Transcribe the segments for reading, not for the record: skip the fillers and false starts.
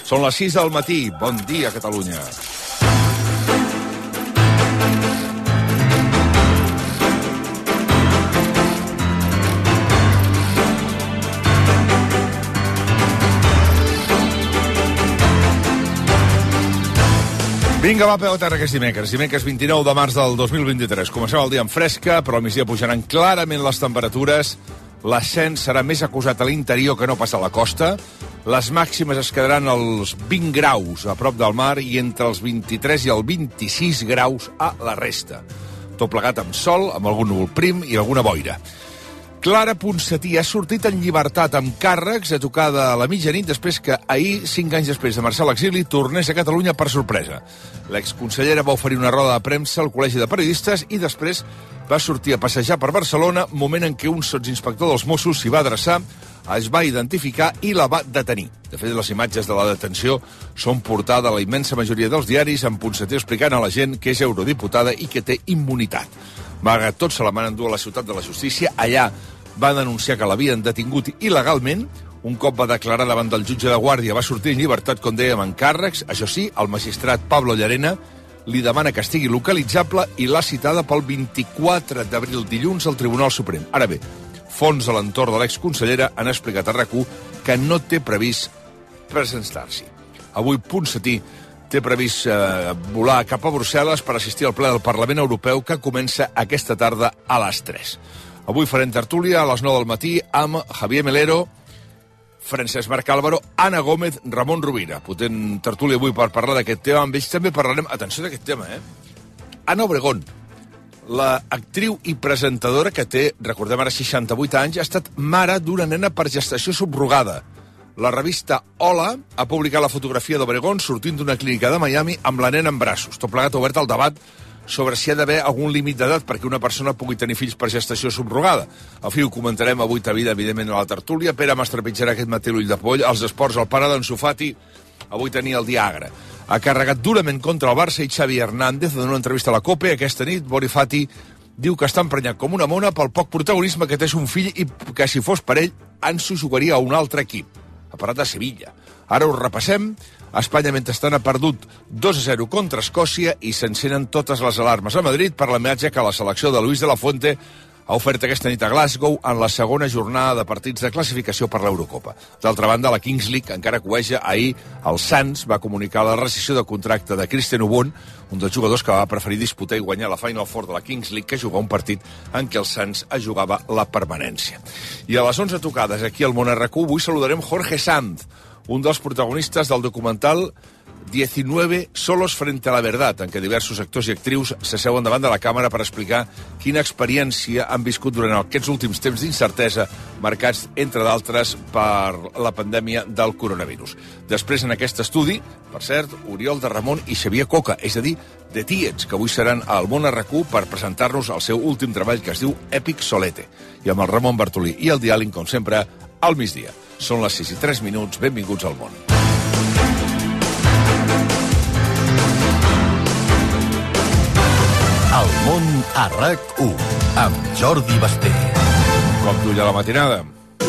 Són les 6 del matí. Bon dia, Catalunya. Vinga, va, peu a terra, que és dimecres. Dimecres 29 de març del 2023. Comencem el dia amb fresca, però al migdia pujaran clarament les temperatures. L'ascens serà més acusat a l'interior que no pas a la costa. Les màximes es quedaran als 20 graus a prop del mar i entre els 23 i els 26 graus a la resta. Tot plegat amb sol, amb algun núvol prim i alguna boira. Clara Ponsatí ha sortit en llibertat amb càrrecs a tocar de la mitjanit després que ahir, 5 anys després de marxar a l'exili, tornés a Catalunya per sorpresa. L'exconsellera va oferir una roda de premsa al Col·legi de Periodistes i després va sortir a passejar per Barcelona, moment en què un sotsinspector dels Mossos s'hi va adreçar, es va identificar i la va detenir. De fet, les imatges de la detenció són portada a la immensa majoria dels diaris, amb Ponsatí explicant a la gent que és eurodiputada i que té immunitat. Malgrat tot, se la van endur a la ciutat de la justícia. Allà va denunciar que l'havien detingut il·legalment. Un cop va declarar davant del jutge de guàrdia, va sortir en llibertat, com dèiem, en càrrecs. Això sí, el magistrat Pablo Llarena li demana que estigui localitzable i l'ha citada pel 24 d'abril, dilluns, al Tribunal Suprem. Ara bé, fonts a l'entorn de l'exconsellera han explicat a RAC1 que no té previst presentar-s'hi. Avui Ponsatí té previst volar cap a Brussel·les per assistir al ple del Parlament Europeu que comença aquesta tarda a les 3. Avui farem tertúlia a les 9 del matí amb Javier Melero, Francesc Marc Álvaro, Anna Gómez, Ramon Rovira. Potent tertúlia avui per parlar d'aquest tema. Amb ells també parlarem, atenció d'aquest tema, Ana Obregón, la actriu i presentadora que té, recordem ara, 68 anys, ha estat mare d'una nena per gestació subrogada. La revista Hola ha publicat la fotografia d'Obregón sortint d'una clínica de Miami amb la nena en braços. Tot plegat ha obert el debat sobre si ha d'haver algun límit d'edat perquè una persona pugui tenir fills per gestació subrogada. En fi, ho comentarem avui, evidentment, a la tertúlia. Pere Mastrapitjarà aquest matí l'ull de poll. Els esports, el pare d'en Sofati avui tenia el dia agre. Ha carregat durament contra el Barça i Xavi Hernández en una entrevista a la COPE aquesta nit. Bonifati diu que està emprenyat com una mona pel poc protagonisme que té un fill i que, si fos per ell, Ansu jugaria a un altre equip. Ha parlat de Sevilla. Ara ho repassem. Espanya, mentrestant, ha perdut 2-0 contra Escòcia i s'encenen totes les alarmes a Madrid per l'imatge que la selecció de Luis de la Fuente ha ofert aquesta nit a Glasgow en la segona jornada de partits de classificació per l'Eurocopa. D'altra banda, la Kings League encara cueja. Ahir el Sants va comunicar la rescissió de contracte de Christian Ubon, un dels jugadors que va preferir disputar i guanyar la Final Four de la Kings League que jugar un partit en què el Sants es jugava la permanència. I a les 11 tocades, aquí al Món RQ, avui saludarem Jorge Sanz, un dels protagonistes del documental 19 solos frente a la verdad, en què diversos actors i actrius s'asseuen davant de la càmera per explicar quina experiència han viscut durant aquests últims temps d'incertesa, marcats, entre d'altres, per la pandèmia del coronavirus. Després, en aquest estudi, per cert, Oriol de Ramon i Xavier Coca, és a dir, de Tiets, que avui seran al Món RQ per presentar-nos el seu últim treball, que es diu Èpic Solete. I amb el Ramon Bartolí i el diàleg, com sempre, al migdia. Són les 6:03, benvinguts al món. El món a RAC1, amb Jordi Basté. Com tu ja la matinada.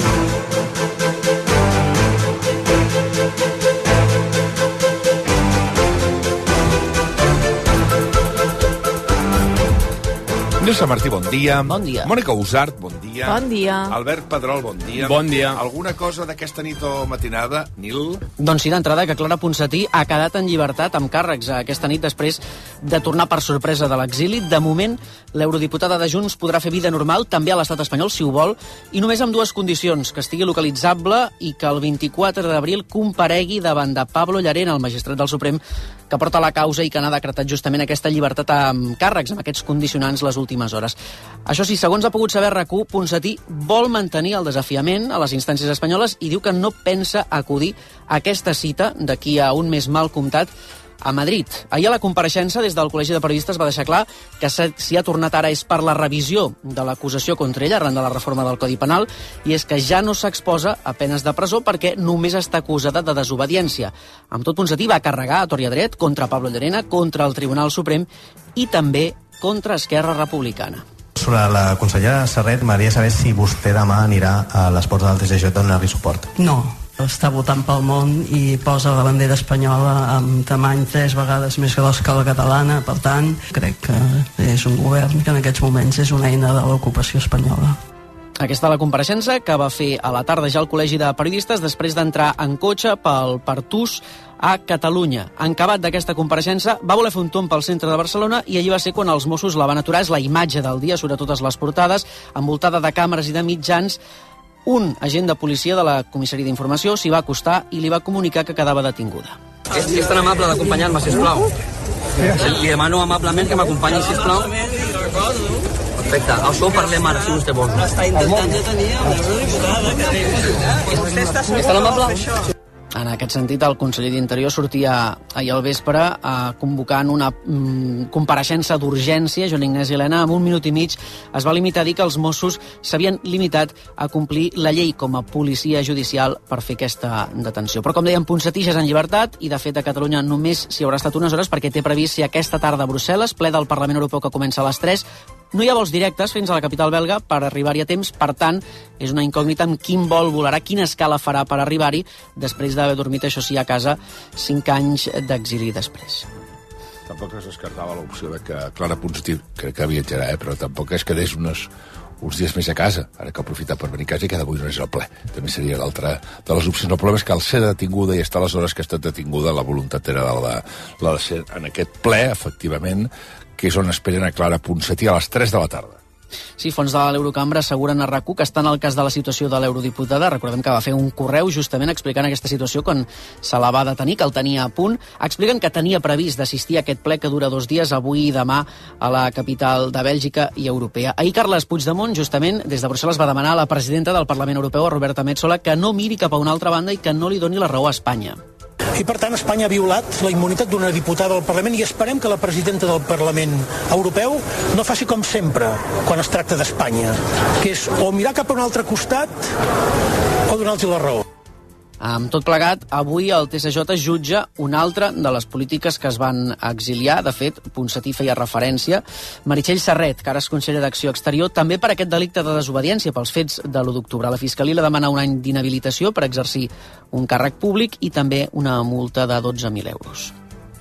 Nilsa Martí, bon dia. Bon dia. Mònica Usart, bon dia. Bon dia. Albert Pedrol, bon dia. Bon dia. Alguna cosa d'aquesta nit o matinada, Nil? Doncs sí, d'entrada, que Clara Ponsatí ha quedat en llibertat amb càrrecs aquesta nit després de tornar per sorpresa de l'exili. De moment, l'eurodiputada de Junts podrà fer vida normal també a l'estat espanyol, si ho vol, i només amb dues condicions: que estigui localitzable i que el 24 d'abril comparegui davant de Pablo Llarena, el magistrat del Suprem, que porta la causa i que n'ha decretat justament aquesta llibertat amb càrrecs, amb aquests condicionants les últimes hores. Això sí, segons ha pogut saber RAC1, Ponsatí vol mantenir el desafiament a les instàncies espanyoles i diu que no pensa acudir a aquesta cita d'aquí a un mes mal comptat a Madrid. Ahir a la compareixença des del Col·legi de Periodistes va deixar clar que si ha tornat ara és per la revisió de l'acusació contra ella arran de la reforma del Codi Penal, i és que ja no s'exposa a penes de presó perquè només està acusada de desobediència. Amb tot, Ponsatí va carregar a tort i a dret contra Pablo Llarena, contra el Tribunal Suprem i també contra Esquerra Republicana. Sobre la consellera Serret, m'agradaria saber si vostè demà anirà a les portes del TSJ a donar-li suport. No, està votant pel món i posa la bandera espanyola amb tamany 3 vegades més gros que la catalana. Per tant, crec que és un govern que en aquests moments és una eina de l'ocupació espanyola. Aquesta és la compareixença que va fer a la tarda ja al Col·legi de Periodistes després d'entrar en cotxe pel Pertús a Catalunya. En acabat d'aquesta compareixença va voler fer un tomb pel centre de Barcelona i allí va ser quan els Mossos la van aturar. És la imatge del dia sobre totes les portades, envoltada de càmeres i de mitjans. Un agent de policia de la comissaria d'informació s'hi va acostar i li va comunicar que quedava detinguda. És tan amable d'acompanyar-me, sisplau. Li demano amablement que m'acompanyi, sisplau. Perfecte, això ho parlem ara, si vostè vol. Està intentant detenir a l'eurodiputada que té. Vostè està segur que vol fer això? En aquest sentit, el conseller d'Interior sortia ahir al vespre convocant una compareixença d'urgència. Joan Ignasi Elena, en 1 minut i mig, es va limitar a dir que els Mossos s'havien limitat a complir la llei com a policia judicial per fer aquesta detenció. Però, com dèiem, Ponsatí ja és en llibertat i, de fet, a Catalunya només s'hi haurà estat unes hores perquè té previst ser aquesta tarda a Brussel·les, ple del Parlament Europeu que comença a les 3. No hi ha vols directes fins a la capital belga per arribar-hi a temps, per tant, és una incògnita amb quin vol volarà, quina escala farà per arribar-hi, després d'haver dormit, això sí, a casa, 5 anys d'exili després. Tampoc es descartava l'opció de que Clara Ponsatí, crec que viatjarà, però tampoc es quedés uns dies més a casa, ara que aprofita per venir a casa i que d'avui no és el ple. També seria l'altra de les opcions. El problema és que al ser detinguda i estar a les hores que ha estat detinguda, la voluntat era la de ser en aquest ple, efectivament, que és on esperen a Clara Ponsatí a les 3 de la tarda. Sí, fons de l'Eurocambra asseguren a RAC1 que està en el cas de la situació de l'eurodiputada. Recordem que va fer un correu justament explicant aquesta situació quan se la va detenir, que el tenia a punt. Expliquen que tenia previst d'assistir a aquest ple que dura 2 dies, avui i demà, a la capital de Bèlgica i europea. Ahir Carles Puigdemont, justament, des de Brussel·les va demanar a la presidenta del Parlament Europeu, a Roberta Metsola, que no miri cap a una altra banda i que no li doni la raó a Espanya. I, per tant, Espanya ha violat la immunitat d'una diputada del Parlament i esperem que la presidenta del Parlament Europeu no faci com sempre quan es tracta d'Espanya, que és o mirar cap a un altre costat o donar-los la raó. Amb tot plegat, avui el TSJ jutja una altra de les polítiques que es van exiliar. De fet, Ponsatí feia referència. Meritxell Serret, que ara és consellera d'Acció Exterior, també per aquest delicte de desobediència pels fets de l'1 d'octubre. La Fiscalia li demana un any d'inhabilitació per exercir un càrrec públic i també una multa de 12.000 euros.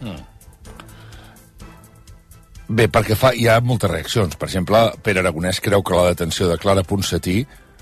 Bé, perquè hi ha moltes reaccions. Per exemple, Pere Aragonès creu que la detenció de Clara Ponsatí...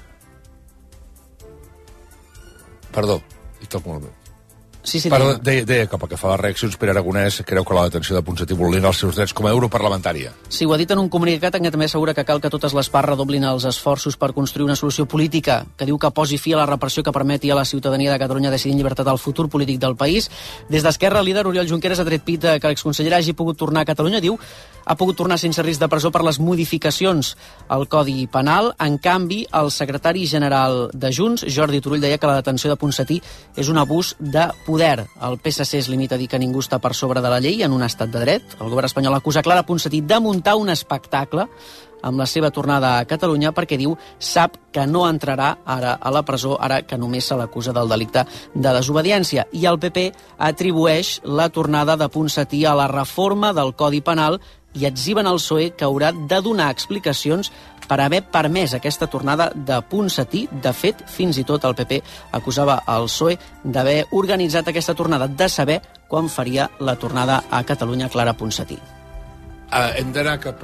Perdó, hi toco molt bé. Sí, deia que pel que fa a les reaccions, Pere Aragonès creu que la detenció de Ponsatí vulnera els seus drets com a europarlamentària. Sí, ho ha dit en un comunicat en què també assegura que cal que totes les parts redoblin els esforços per construir una solució política que diu que posi fi a la repressió que permeti a la ciutadania de Catalunya decidir en llibertat el futur polític del país. Des d'Esquerra, el líder Oriol Junqueras ha tret pit que l'exconsellera hagi pogut tornar a Catalunya, diu, ha pogut tornar sense risc de presó per les modificacions al Codi Penal. En canvi, el secretari general de Junts, Jordi Turull, deia que la detenció de Ponsatí és un abús de poder. El PSC es limita a dir que ningú està per sobre de la llei en un estat de dret. El govern espanyol acusa Clara Ponsatí de muntar un espectacle amb la seva tornada a Catalunya perquè diu sap que no entrarà ara a la presó, ara que només se l'acusa del delicte de desobediència. I el PP atribueix la tornada de Ponsatí a la reforma del Codi Penal i etziben al PSOE que haurà de donar explicacions per haver permès aquesta tornada de Ponsatí. De fet, fins i tot el PP acusava el PSOE d'haver organitzat aquesta tornada, de saber quan faria la tornada a Catalunya Clara Ponsatí. Hem d'anar cap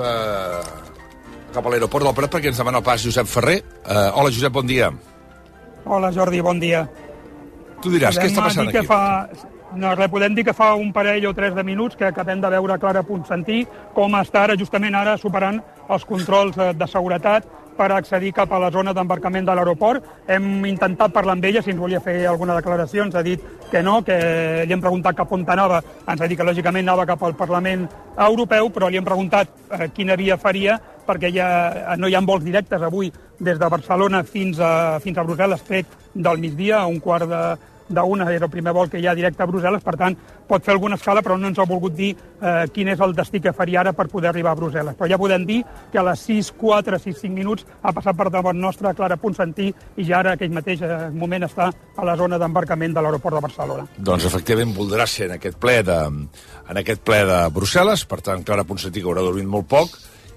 a l'aeroport del Prat perquè ens demana el pas Josep Ferrer. Hola, Josep, bon dia. Hola, Jordi, bon dia. Tu diràs, què està passant aquí? No, podem dir que fa un parell o 3 de minuts que acabem de veure Clara Ponsatí com està justament ara superant els controls de seguretat per accedir cap a la zona d'embarcament de l'aeroport. Hem intentat parlar amb ella si ens volia fer alguna declaració, ens ha dit que no, que li hem preguntat cap on anava, ens ha dit que lògicament anava cap al Parlament Europeu, però li hem preguntat quina via faria, perquè no hi ha vols directes avui des de Barcelona fins a Brussel·les, tret del migdia, a 1:45 és el primer vol que hi ha directe a Brussel·les, per tant, pot fer alguna escala, però no ens ha volgut dir quin és el destí que faria ara per poder arribar a Brussel·les. Però ja podem dir que a les 6:04, 6:05 minuts ha passat per davant nostra Clara Ponsatí i ja ara, en aquell mateix moment, està a la zona d'embarcament de l'aeroport de Barcelona. Doncs, efectivament, voldrà ser en aquest ple de Brussel·les, per tant, Clara Ponsatí, que haurà dormit molt poc,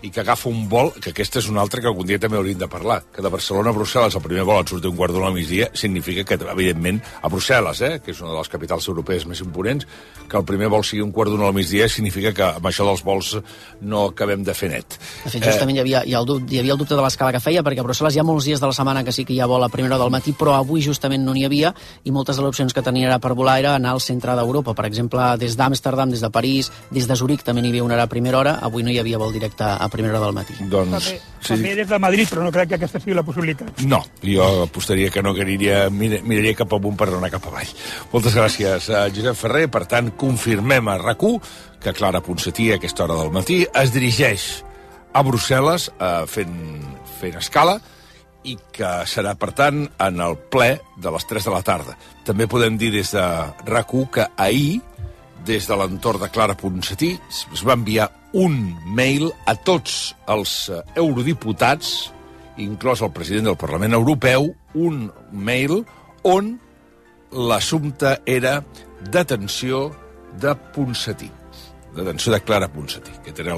i que agafa un vol, que aquesta és una altra que algun dia també hauríem de parlar, que de Barcelona a Brussel·les el primer vol et surt un quart d'una al migdia, significa que, evidentment, a Brussel·les, que és una de les capitals europees més imponents, que el primer vol sigui un quart d'una al migdia significa que amb això dels vols no acabem de fer net. De fet, justament hi havia el dubte de l'escala que feia, perquè a Brussel·les hi ha molts dies de la setmana que sí que hi ha vol a primera hora del matí, però avui justament no n'hi havia, i moltes de les opcions que tenia per volar era anar al centre d'Europa. Per exemple, des d'Amsterdam, des de París, des de Zuric també n'hi havia una hora a primera hora, avui no hi havia vol directe a primera hora del matí. Doncs, també des de Madrid, però no crec que aquesta sigui la possibilitat. No, jo apostaria que no, que miraria cap amunt per anar cap avall. Moltes gràcies, Josep Ferrer. Per tant, confirmem a RAC1 que Clara Ponsatí a aquesta hora del matí es dirigeix a Brussel·les fent escala i que serà, per tant, en el ple de les 3 de la tarda. També podem dir des de RAC1 que ahir, des de l'entorn de Clara Ponsatí, es va enviar un mail a tots els eurodiputats, inclòs el president del Parlament Europeu, un mail on l'assumpte era detenció de Ponsatí, detenció de Clara Ponsatí, que era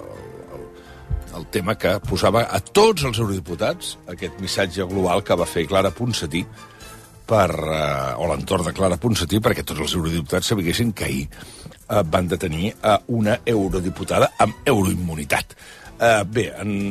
el tema que posava a tots els eurodiputats aquest missatge global que va fer Clara Ponsatí o l'entorn de Clara Ponsatí, perquè tots els eurodiputats sabessin que ahir van detenir una eurodiputada amb euroimmunitat. Bé,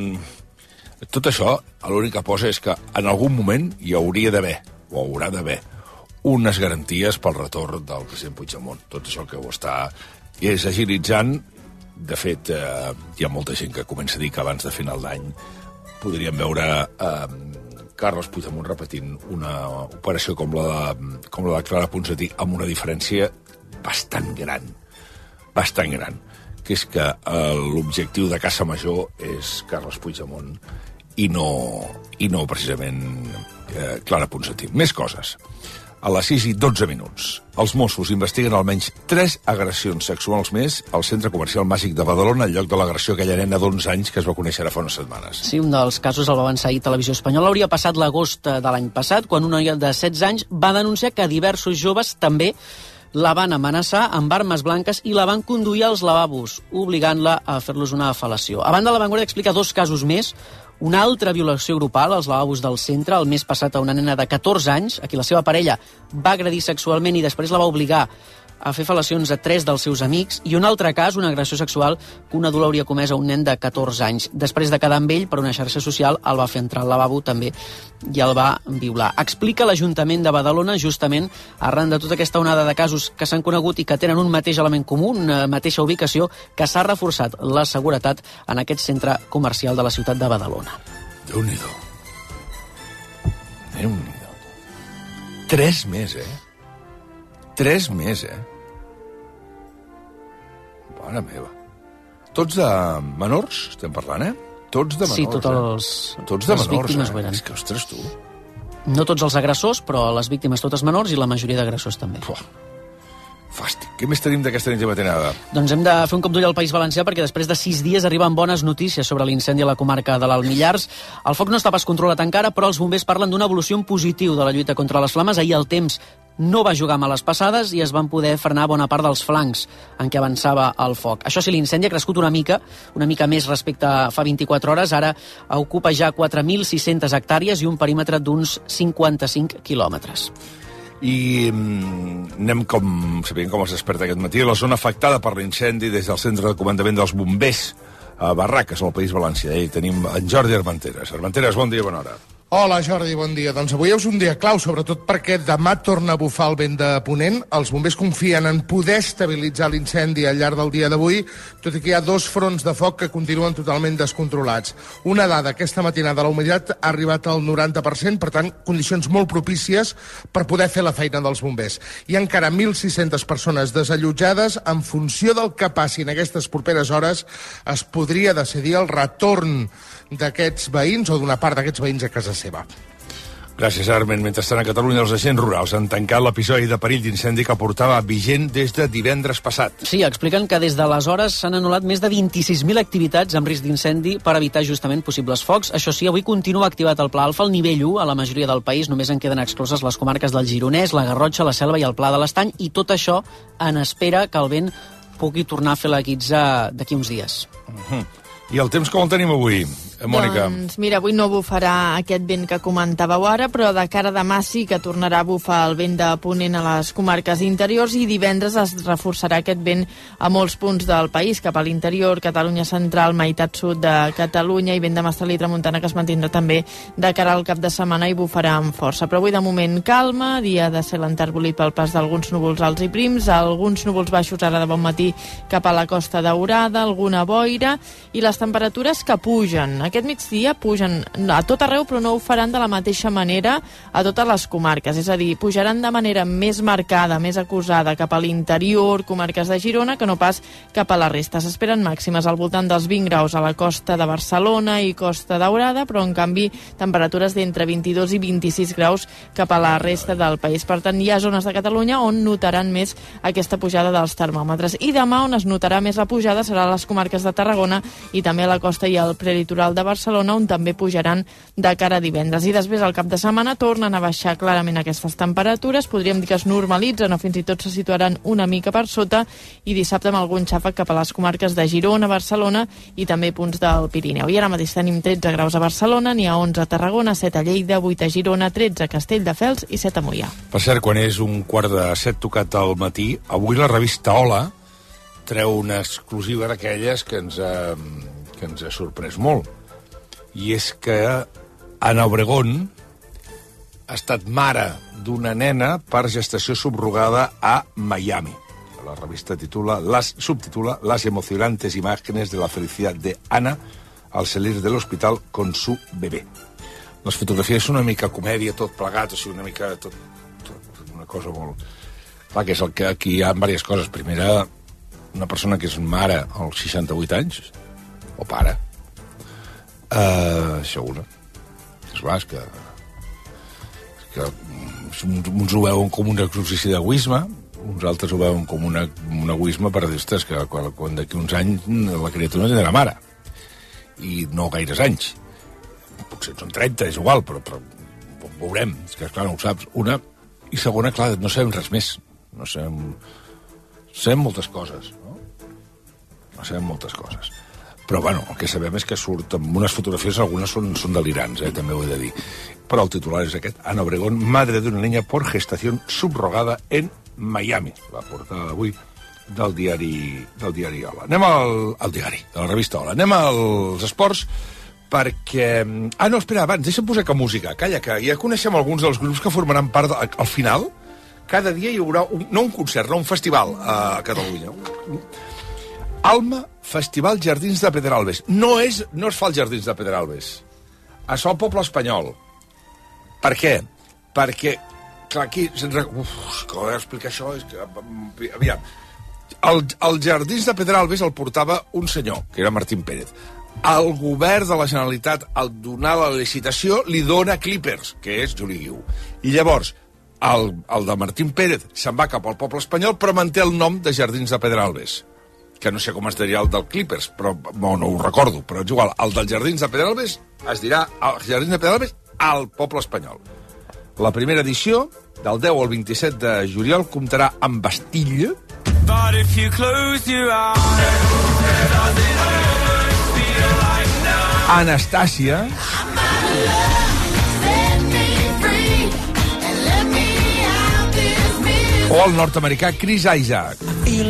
tot això, l'única cosa és que en algun moment hi hauria d'haver, o haurà d'haver, unes garanties pel retorn del president Puigdemont. Tot això que ho està agilitzant. De fet, hi ha molta gent que comença a dir que abans de final d'any podríem veure Carles Puigdemont repetint una operació com la de Clara Ponsatí amb una diferència bastant gran, que és que l'objectiu de caça major és Carles Puigdemont i no precisament Clara Ponsatí. Més coses. A les 6:12, els Mossos investiguen almenys 3 agressions sexuals més al centre comercial Màgic de Badalona, al lloc de l'agressió a aquella nena d'11 anys que es va conèixer ara fa unes setmanes. Sí, un dels casos el va avançar ahir Televisió Espanyola. Hauria passat l'agost de l'any passat, quan una noia de 16 anys va denunciar que diversos joves també la van amenaçar amb armes blanques i la van conduir als lavabos, obligant-la a fer-los una fel·lació. A banda, La Vanguardia explica 2 casos més. Una altra violació grupal als lavabos del centre, el mes passat a una nena de 14 anys, a qui la seva parella va agredir sexualment i després la va obligar a fer fel·lacions a 3 dels seus amics, i un altre cas, una agressió sexual que un adult hauria comès a un nen de 14 anys. Després de quedar amb ell per una xarxa social, el va fer entrar al lavabo també i el va violar. Explica l'Ajuntament de Badalona, justament arran de tota aquesta onada de casos que s'han conegut i que tenen un mateix element comú, una mateixa ubicació, que s'ha reforçat la seguretat en aquest centre comercial de la ciutat de Badalona. Déu-n'hi-do. 3 més, 3 més, Mare meva. Tots de menors, estem parlant, Tots de menors, sí, tots de les menors, víctimes ho eren. És que, ostres, tu... No tots els agressors, però les víctimes totes menors i la majoria d'agressors també. Fàstic. Què més tenim d'aquesta nit de matinada? Doncs hem de fer un cop d'ull al País Valencià, perquè després de 6 dies arriben bones notícies sobre l'incendi a la comarca de l'Alt Millars. El foc no està pas controlat encara, però els bombers parlen d'una evolució en positiu de la lluita contra les flames. Ahir el temps no va jugar males passades i es van poder frenar bona part dels flancs en què avançava el foc. Això sí, l'incendi ha crescut una mica més respecte a fa 24 hores. Ara ocupa ja 4.600 hectàrees i un perímetre d'uns 55 quilòmetres. I anem sabent com es desperta aquest matí. La zona afectada per l'incendi des del centre de comandament dels bombers a Barraques, al País Valencià. I tenim en Jordi Armenteres. Armenteres, bon dia, bona hora. Hola, Jordi, bon dia. Doncs avui és un dia clau, sobretot perquè demà torna a bufar el vent de ponent. Els bombers confien en poder estabilitzar l'incendi al llarg del dia d'avui, tot i que hi ha 2 fronts de foc que continuen totalment descontrolats. Una dada, aquesta matinada la humitat ha arribat al 90%, per tant, condicions molt propícies per poder fer la feina dels bombers. Hi ha encara 1.600 persones desallotjades. En funció del que passi en aquestes properes hores, es podria decidir el retorn d'aquests veïns o d'una part d'aquests veïns a casa seva. Gràcies, Armen. Mentrestant, a Catalunya, els agents rurals han tancat l'episodi de perill d'incendi que portava vigent des de divendres passat. Sí, expliquen que des d'aleshores s'han anul·lat més de 26.000 activitats amb risc d'incendi per evitar justament possibles focs. Això sí, avui continua activat el Pla Alfa, el nivell 1 a la majoria del país. Només en queden excloses les comarques del Gironès, la Garrotxa, la Selva i el Pla de l'Estany, i tot això en espera que el vent pugui tornar a fer la guitza d'aquí uns dies. I el temps com el tenim avui, Mònica? Doncs mira, avui no bufarà aquest vent que comentàveu ara, però de cara a demà sí que tornarà a bufar el vent de ponent a les comarques interiors i divendres es reforçarà aquest vent a molts punts del país, cap a l'interior, Catalunya central, meitat sud de Catalunya i vent de Mestral i Tramuntana que es mantindrà també de cara al cap de setmana i bufarà amb força. Però avui de moment calma, dia de cel enterbolit pel pas d'alguns núvols alts i prims, alguns núvols baixos ara de bon matí cap a la Costa Daurada, alguna boira i les temperatures que pugen. Aquest migdia pugen a tot arreu, però no ho faran de la mateixa manera a totes les comarques. És a dir, pujaran de manera més marcada, més acusada cap a l'interior, comarques de Girona, que no pas cap a la resta. S'esperen màximes al voltant dels 20 graus a la costa de Barcelona i Costa Daurada, però en canvi temperatures d'entre 22 i 26 graus cap a la resta del país. Per tant, hi ha zones de Catalunya on notaran més aquesta pujada dels termòmetres. I demà on es notarà més la pujada serà a les comarques de Tarragona i també a la costa i al prelitoral de Barcelona, on també pujaran de cara a divendres. I després, al cap de setmana, tornen a baixar clarament aquestes temperatures. Podríem dir que es normalitzen o fins i tot se situaran una mica per sota i dissabte amb algun xàfec cap a les comarques de Girona, Barcelona i també punts del Pirineu. I ara mateix tenim 13 graus a Barcelona, n'hi ha 11 a Tarragona, 7 a Lleida, 8 a Girona, 13 a Castelldefels i 7 a Moià. Per cert, quan és 1:45 tocat al matí, avui la revista Hola treu una exclusiva d'aquelles que ens ha sorprès molt. I és que Ana Obregón ha estat mare d'una nena per gestació subrogada a Miami. La revista subtitula Las emocionantes imágenes de la felicidad de Ana al salir del hospital con su bebé. Les fotografies són una mica comèdia, tot plegat, o sigui, una mica tot una cosa molt... Clar, que és el que aquí hi ha diverses coses. Primera, una persona que és mare als 68 anys, o pare, això una. És que uns ho veuen com un exercici d'egoisme, uns altres ho veuen com un egoisme per dir, ostres, que quan d'aquí uns anys la criatura no tindrà mare. I no gaires anys. Potser són 30, és igual, però ho veurem. És que, clar, no ho saps. Una. I segona, clar, no sabem res més. No sabem moltes coses, no? No sabem moltes coses. Però, bueno, el que sabem és que surt amb unes fotografies, algunes són delirants, també ho he de dir. Però el titular és aquest: Ana Obregón, madre de una niña por gestación subrogada en Miami. La portada d'avui del diari Hola. Anem al diari, de la revista Hola. Anem als esports, perquè... no, espera, abans, deixa'm posar que música. Calla, que ja coneixem alguns dels grups que formaran part al final. Cada dia hi haurà, no un concert, no un festival a Catalunya. Alma, Festival Jardins de Pedralbes. No es fa als Jardins de Pedralbes. Es fa al poble espanyol. Per què? Perquè, clar, aquí... Com he d'explicar això? És que, aviam. El Jardins de Pedralbes el portava un senyor, que era Martín Pérez. El govern de la Generalitat, al donar la licitació, li dona Clippers, que és Juli Guiu. I llavors, el de Martín Pérez se'n va cap al poble espanyol, però manté el nom de Jardins de Pedralbes, que no sé com es diria el del Clippers, però no ho recordo, però és igual. El dels Jardins de Pedralbes es dirà el Jardins de Pedralbes al poble espanyol. La primera edició, del 10 al 27 de juliol, comptarà amb Bastille, Anastàcia, o el nord-americà Chris Isaac.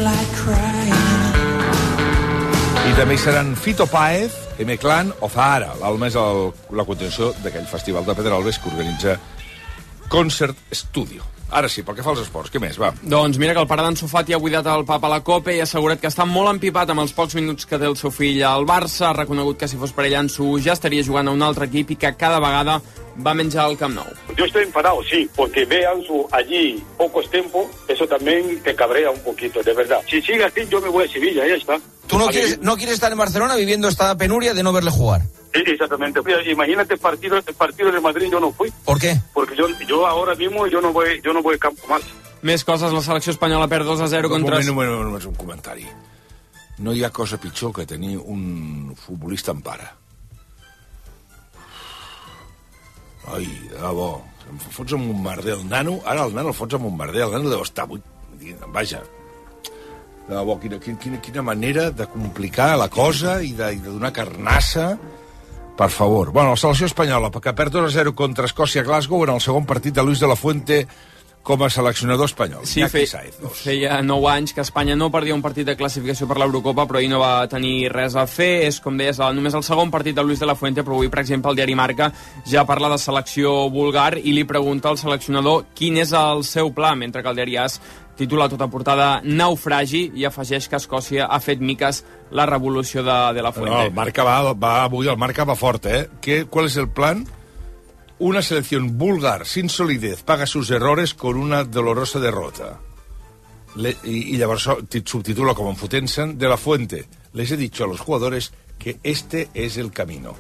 I també hi seran Fito Páez, M-Clan o Zahara. L'Alma és la continuació d'aquell festival de Pedralbes que organitza Concert Studio. Ara sí, pel que fa als esports, què més, va? Doncs mira que el pare d'en Sofati ha buidat el pap a la copa i ha assegurat que està molt empipat amb els pocs minuts que té el seu fill al Barça. Ha reconegut que si fos per ell Ansu ja estaria jugant a un altre equip i que cada vegada va menjar al Camp Nou. Yo estoy enfadado, sí, porque ve a Ansu allí pocos tiempo, eso también te cabrea un poquito, de verdad. Si sigue así, yo me voy a Sevilla, ya está. ¿Tú no quieres estar en Barcelona viviendo esta penuria de no verle jugar? Sí, exactamente. Imagínate el partido de Madrid, yo no fui. ¿Por qué? Porque yo ahora mismo yo no voy al campo más. Més coses, la selecció espanyola perd 2-0 contra... Només un comentari. No hi ha cosa pitjor que tenir un futbolista en pare. Ai, de debò. Em fots amb un merder el nano, ara el nano el fots amb un merder, el nano deu estar... Vaja, De debò, quina manera de complicar la cosa i de donar carnassa. Per favor. Bueno, la selecció espanyola, que perd 2-0 contra Escòcia a Glasgow en el segon partit de Luis de la Fuente com a seleccionador espanyol. Sí, feia 9 anys que Espanya no perdia un partit de classificació per l'Eurocopa, però ahir no va tenir res a fer. És, com deies, només el segon partit de Luis de la Fuente, però avui, per exemple, el diari Marca ja parla de selecció búlgar i li pregunta al seleccionador quin és el seu pla, mentre que el diari AS titula tota portada Naufragi i afegeix que Escòcia ha fet miques la revolució de la Fuente. No, el Marca avui el Marca va fort, ¿eh? ¿Cuál es el plan? Una selección búlgar sin solidez paga sus errores con una dolorosa derrota. Y llavors subtitula como enfutensen de la Fuente. Les he dicho a los jugadores que este es el camino.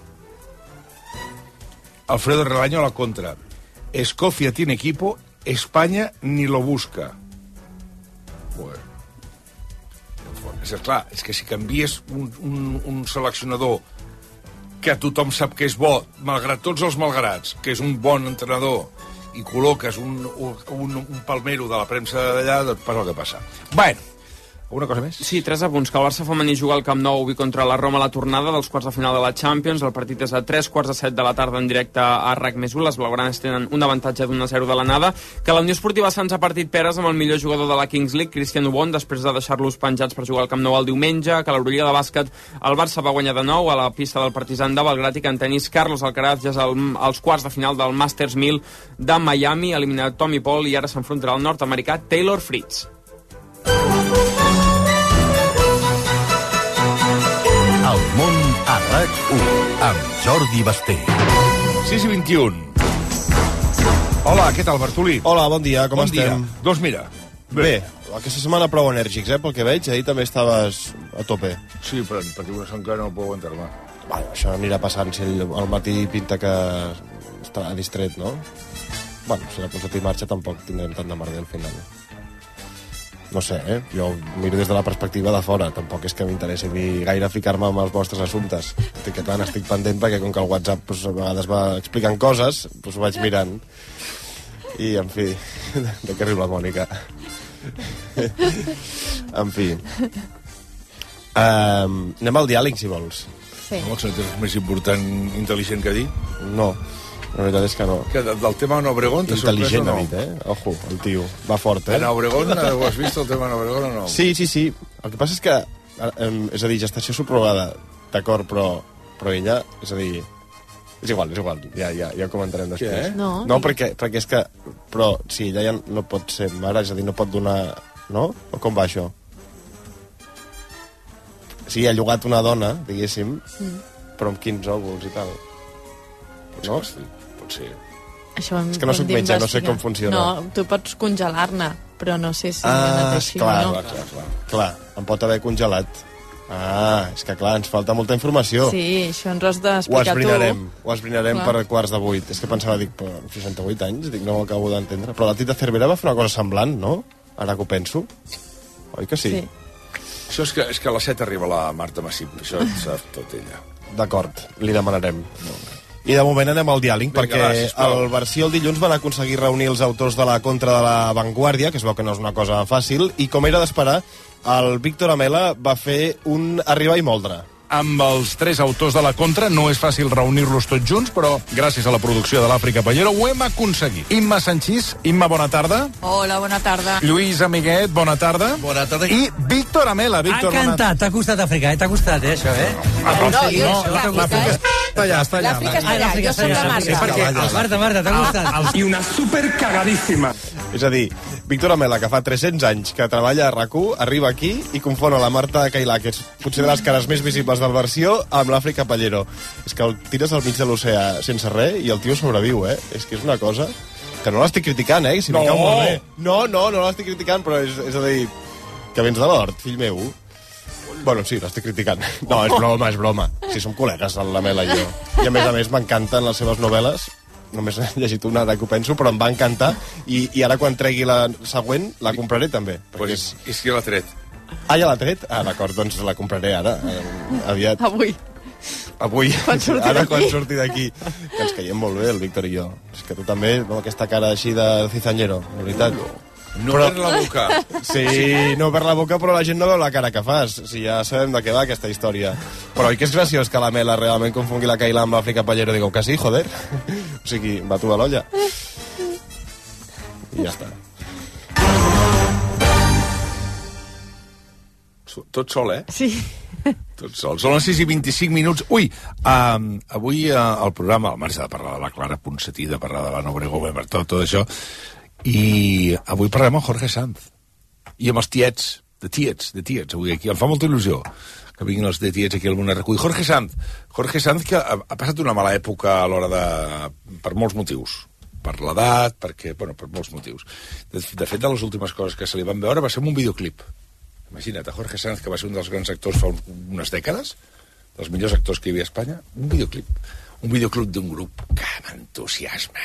Alfredo Relaño a la contra. Escocia tiene equipo, España ni lo busca. Bueno. És clar, és que si canvies un seleccionador que tothom sap que és bo, malgrat tots els malgrats, que és un bon entrenador, i col·loques un palmero de la premsa d'allà, doncs passa el que passa. Bueno, alguna cosa més? Sí, 3 apunts. Que el Barça femení juga al Camp Nou avui contra la Roma a la tornada dels quarts de final de la Champions. El partit és a 3:45 de la tarda en directe a RAC+1. Les blaugranes tenen un avantatge d'1-0 de l'anada. Que la Unió Esportiva Sants ha partit peres amb el millor jugador de la Kings League, Cristian Ubon, després de deixar-los penjats per jugar al Camp Nou el diumenge. Que a l'Eurolliga de bàsquet el Barça va guanyar de nou a la pista del Partizan de Belgrat i que en tenis Carlos Alcaraz ja és als quarts de final del Masters 1000 de Miami, eliminat Tommy Paul i ara s'enfrontarà al nord-americà Taylor Fritz. El món a RAC1 amb Jordi Basté. 6:21. Hola, què tal, Bartolí? Hola, bon dia, com estem? Doncs mira. Bé, aquesta setmana prou enèrgics, pel que veig. Ahir també estaves a tope. Sí, però perquè una encara no puc aguantar-me. Bueno, això anirà passant si al matí pinta que estarà distret, no? Bueno, si la Ponsatí marxa tampoc tindrem tant de merder al final. No sé, jo miro des de la perspectiva de fora. Tampoc és que m'interessi gaire ficar-me amb els vostres assumptes. Que tant estic pendent perquè com que el WhatsApp doncs, a vegades va explicant coses, doncs ho vaig mirant. I, en fi, de què riu la Mònica? En fi. Anem al diàleg, si vols. Sí. No, és més important, intel·ligent que dir? No, la veritat és que no. Que del tema Ana Obregón t'ha sorprès o no? Intel·ligent, ha dit, Ojo, el tio. Va fort, Ana Obregón, ho has vist, el tema Ana Obregón o no? Sí. El que passa és que, és a dir, gestació subrogada, d'acord, però ella, és a dir... És igual, ja ho comentarem després. Què? No, perquè és que... Però si ella ja no pot ser mare, és a dir, no pot donar... No? O com va això? Sí, ha llogat una dona, diguéssim, però amb 15 òvuls i tal. No? Pot ser. Això és que no soc metge, no sé com funciona. No, tu pots congelar-ne, però no sé si ha anat així o no. Clar, em pot haver congelat. És que clar, ens falta molta informació. Sí, això ens ho has d'explicar tu. Ho esbrinarem per 7:15. És que pensava, dic, però 68 anys, no ho acabo d'entendre. Però la Tita Cervera va fer una cosa semblant, no? Ara que ho penso. Oi que sí? Això és que a les 7 arriba la Marta Massip, això ho sap tot ella. D'acord, li demanarem. I de moment anem al diàleg, perquè el Barcí el dilluns van aconseguir reunir els autors de la contra de la Vanguardia, que es veu que no és una cosa fàcil, i com era d'esperar, el Víctor Amela va fer un arribar i moldre. Amb els 3 autors de la contra no és fàcil reunir-los tots junts, però gràcies a la producció de l'Àfrica Pallero ho hem aconseguit. Imma Sanchís, Imma, bona tarda. Hola, bona tarda. Lluís Amiguet, bona tarda. Bona tarda. I Víctor Amela. Víctor, ha cantat, t'ha costat Àfrica, t'ha costat, això, L'Àfrica està allà, està allà. L'Àfrica està allà, jo soc la Marta. Marta, t'ha costat. I una supercagadíssima. És a dir, Víctor Amela, que fa 300 anys que treballa a RAC1, arriba aquí i confon a la Marta Cailà, que és potser de les cares més visibles del versió, amb l'Àfrica Pallero. És que el tires al mig de l'oceà sense res i el tio sobreviu, És que és una cosa que no l'estic criticant, Si no! Molt bé. No l'estic criticant, però és a dir, que vens de l'hort, fill meu. Bueno, sí, l'estic criticant. No, és broma. Sí, som col·legues, l'Amela i jo. I a més m'encanten les seves novel·les. Només he llegit una, ara que ho penso, però em va encantar. I ara, quan tregui la següent, la compraré també. Pues, és que l'ha tret. Ja l'ha tret? D'acord, doncs la compraré ara. Aviat. Avui. Quan surti d'aquí. Que ens caiem molt bé, el Víctor i jo. És que tu també, amb aquesta cara així de cizañero, de veritat. No per la boca. Sí, no per la boca, però la gent no veu la cara que fas. Si ja sabem de què va aquesta història. Però oi que és graciós que la Mela realment confongui la Cailà amb l'Àfrica Pallero? Digo que sí, joder. O sigui, va tu a l'olla. I ja està. Tot sol, eh? Sí. Tot sol. Són les 6:25. Ui, avui al programa, al marge de parlar de la Clara Ponsatí, de parlar de l'Anna Obregón, per tot això, i avui parlem amb Jorge Sanz. I amb els tiets, de tiets, avui aquí. Em fa molta il·lusió que vinguin els de tiets aquí al Món RQ. I Jorge Sanz que ha passat una mala època a l'hora per molts motius. Per l'edat, per molts motius. De fet, de les últimes coses que se li van veure va ser un videoclip. Imagina't, a Jorge Sanz, que va ser un dels grans actors fa unes dècades, dels millors actors que hi havia a Espanya, un videoclip d'un grup que m'entusiasma.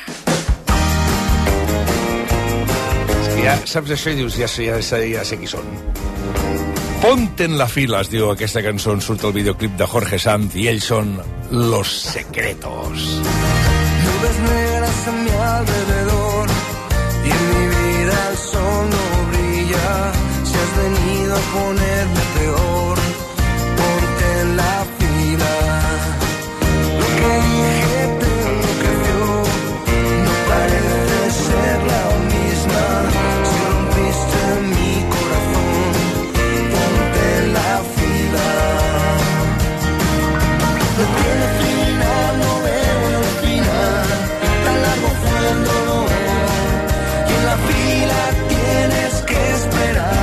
És que ja saps això i dius, ja sé qui són. Ponte en la fila, es diu aquesta cançó, surt el videoclip de Jorge Sanz i ells són Los Secretos. Nubes negras a mi alrededor y en mi vida el sol no brilla. Si has venido a ponerme peor, ponte en la fila. Lo que dije te enloqueció, no parece ser la misma. Si rompiste mi corazón, ponte en la fila. No tiene final, no veo el final, tan largo fue el dolor, y en la fila tienes que esperar.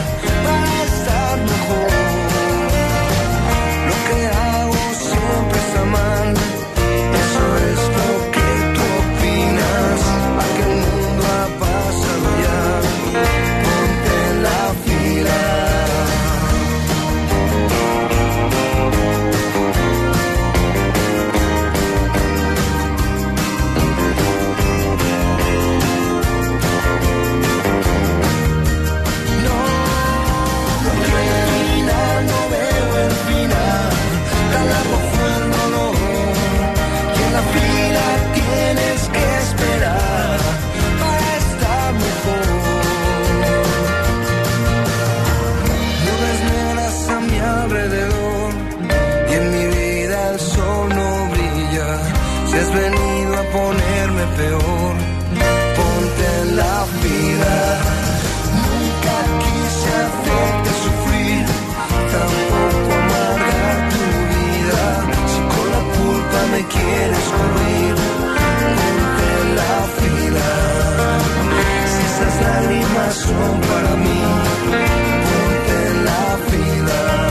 Peor, ponte en la fila. Nunca quise hacerte sufrir, tampoco amargar tu vida. Si con la culpa me quieres cubrir, ponte en la fila. Si esas lágrimas son para mí, ponte en la fila.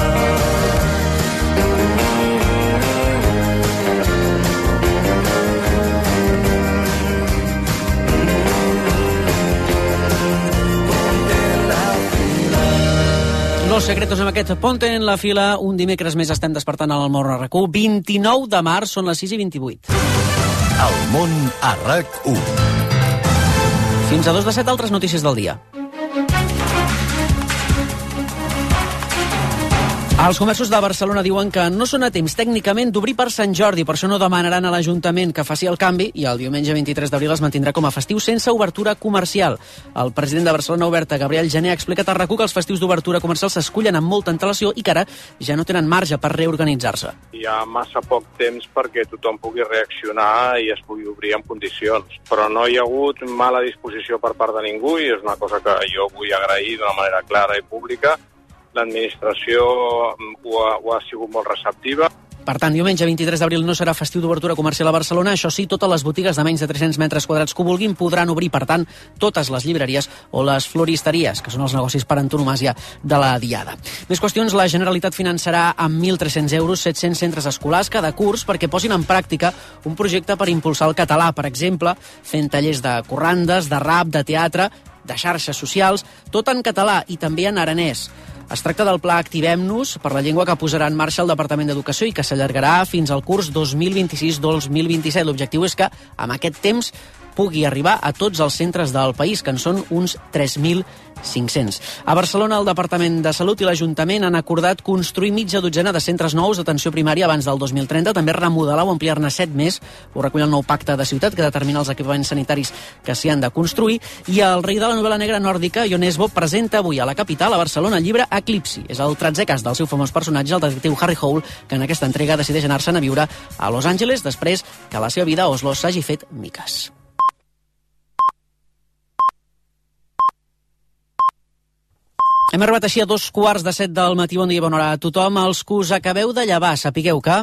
Los Secretos amb aquest Ponte en la fila. Un dimecres més estem despertant al Món RQ. 29 de març, són les 6:28. El Món a RAC1. Fins a 2 de 7, altres notícies del dia. Els comerços de Barcelona diuen que no són a temps tècnicament d'obrir per Sant Jordi, per això no demanaran a l'Ajuntament que faci el canvi i el diumenge 23 d'abril es mantindrà com a festiu sense obertura comercial. El president de Barcelona Oberta, Gabriel Jané, ha explicat a RAC1 que els festius d'obertura comercial s'escullen amb molta antelació i que ara ja no tenen marge per reorganitzar-se. Hi ha massa poc temps perquè tothom pugui reaccionar i es pugui obrir en condicions, però no hi ha hagut mala disposició per part de ningú i és una cosa que jo vull agrair d'una manera clara i pública. L'administració ho ha sigut molt receptiva. Per tant, diumenge 23 d'abril no serà festiu d'obertura comercial a Barcelona. Això sí, totes les botigues de menys de 300 metres quadrats que ho vulguin podran obrir, per tant, totes les llibreries o les floristeries, que són els negocis per antonomàsia de la Diada. Més qüestions, la Generalitat finançarà amb 1.300 euros 700 centres escolars cada curs perquè posin en pràctica un projecte per impulsar el català, per exemple, fent tallers de corrandes, de rap, de teatre, de xarxes socials, tot en català i també en aranès. Es tracta del pla Activem-nos per la llengua que posarà en marxa el Departament d'Educació i que s'allargarà fins al curs 2026-2027. L'objectiu és que, amb aquest temps, pugui arribar a tots els centres del país, que en són uns 3.500. A Barcelona, el Departament de Salut i l'Ajuntament han acordat construir mitja dotzena de centres nous d'atenció primària abans del 2030, també remodelar o ampliar-ne 7 més, ho recull el nou pacte de ciutat que determina els equipaments sanitaris que s'hi han de construir, i el rei de la novel·la negra nòrdica, Jon Esbo, presenta avui a la capital, a Barcelona, el llibre Eclipsi. És el 13è cas del seu famós personatge, el detectiu Harry Hole, que en aquesta entrega decideix anar-se'n a viure a Los Angeles després que la seva vida a Oslo s'hagi fet miques. Hem arribat així a 7:15 del matí. Bon dia, bona hora a tothom. Els que us acabeu de llevar, sapigueu que...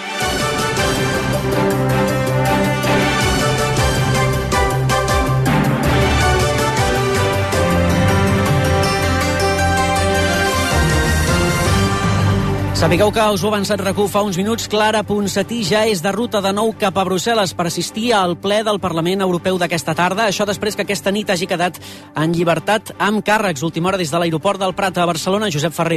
Sapigueu que us ho ha avançat RAC1 fa uns minuts. Clara Ponsatí ja és de ruta de nou cap a Brussel·les per assistir al ple del Parlament Europeu d'aquesta tarda. Això després que aquesta nit hagi quedat en llibertat amb càrrecs. Última hora des de l'aeroport del Prat a Barcelona. Josep Ferrer.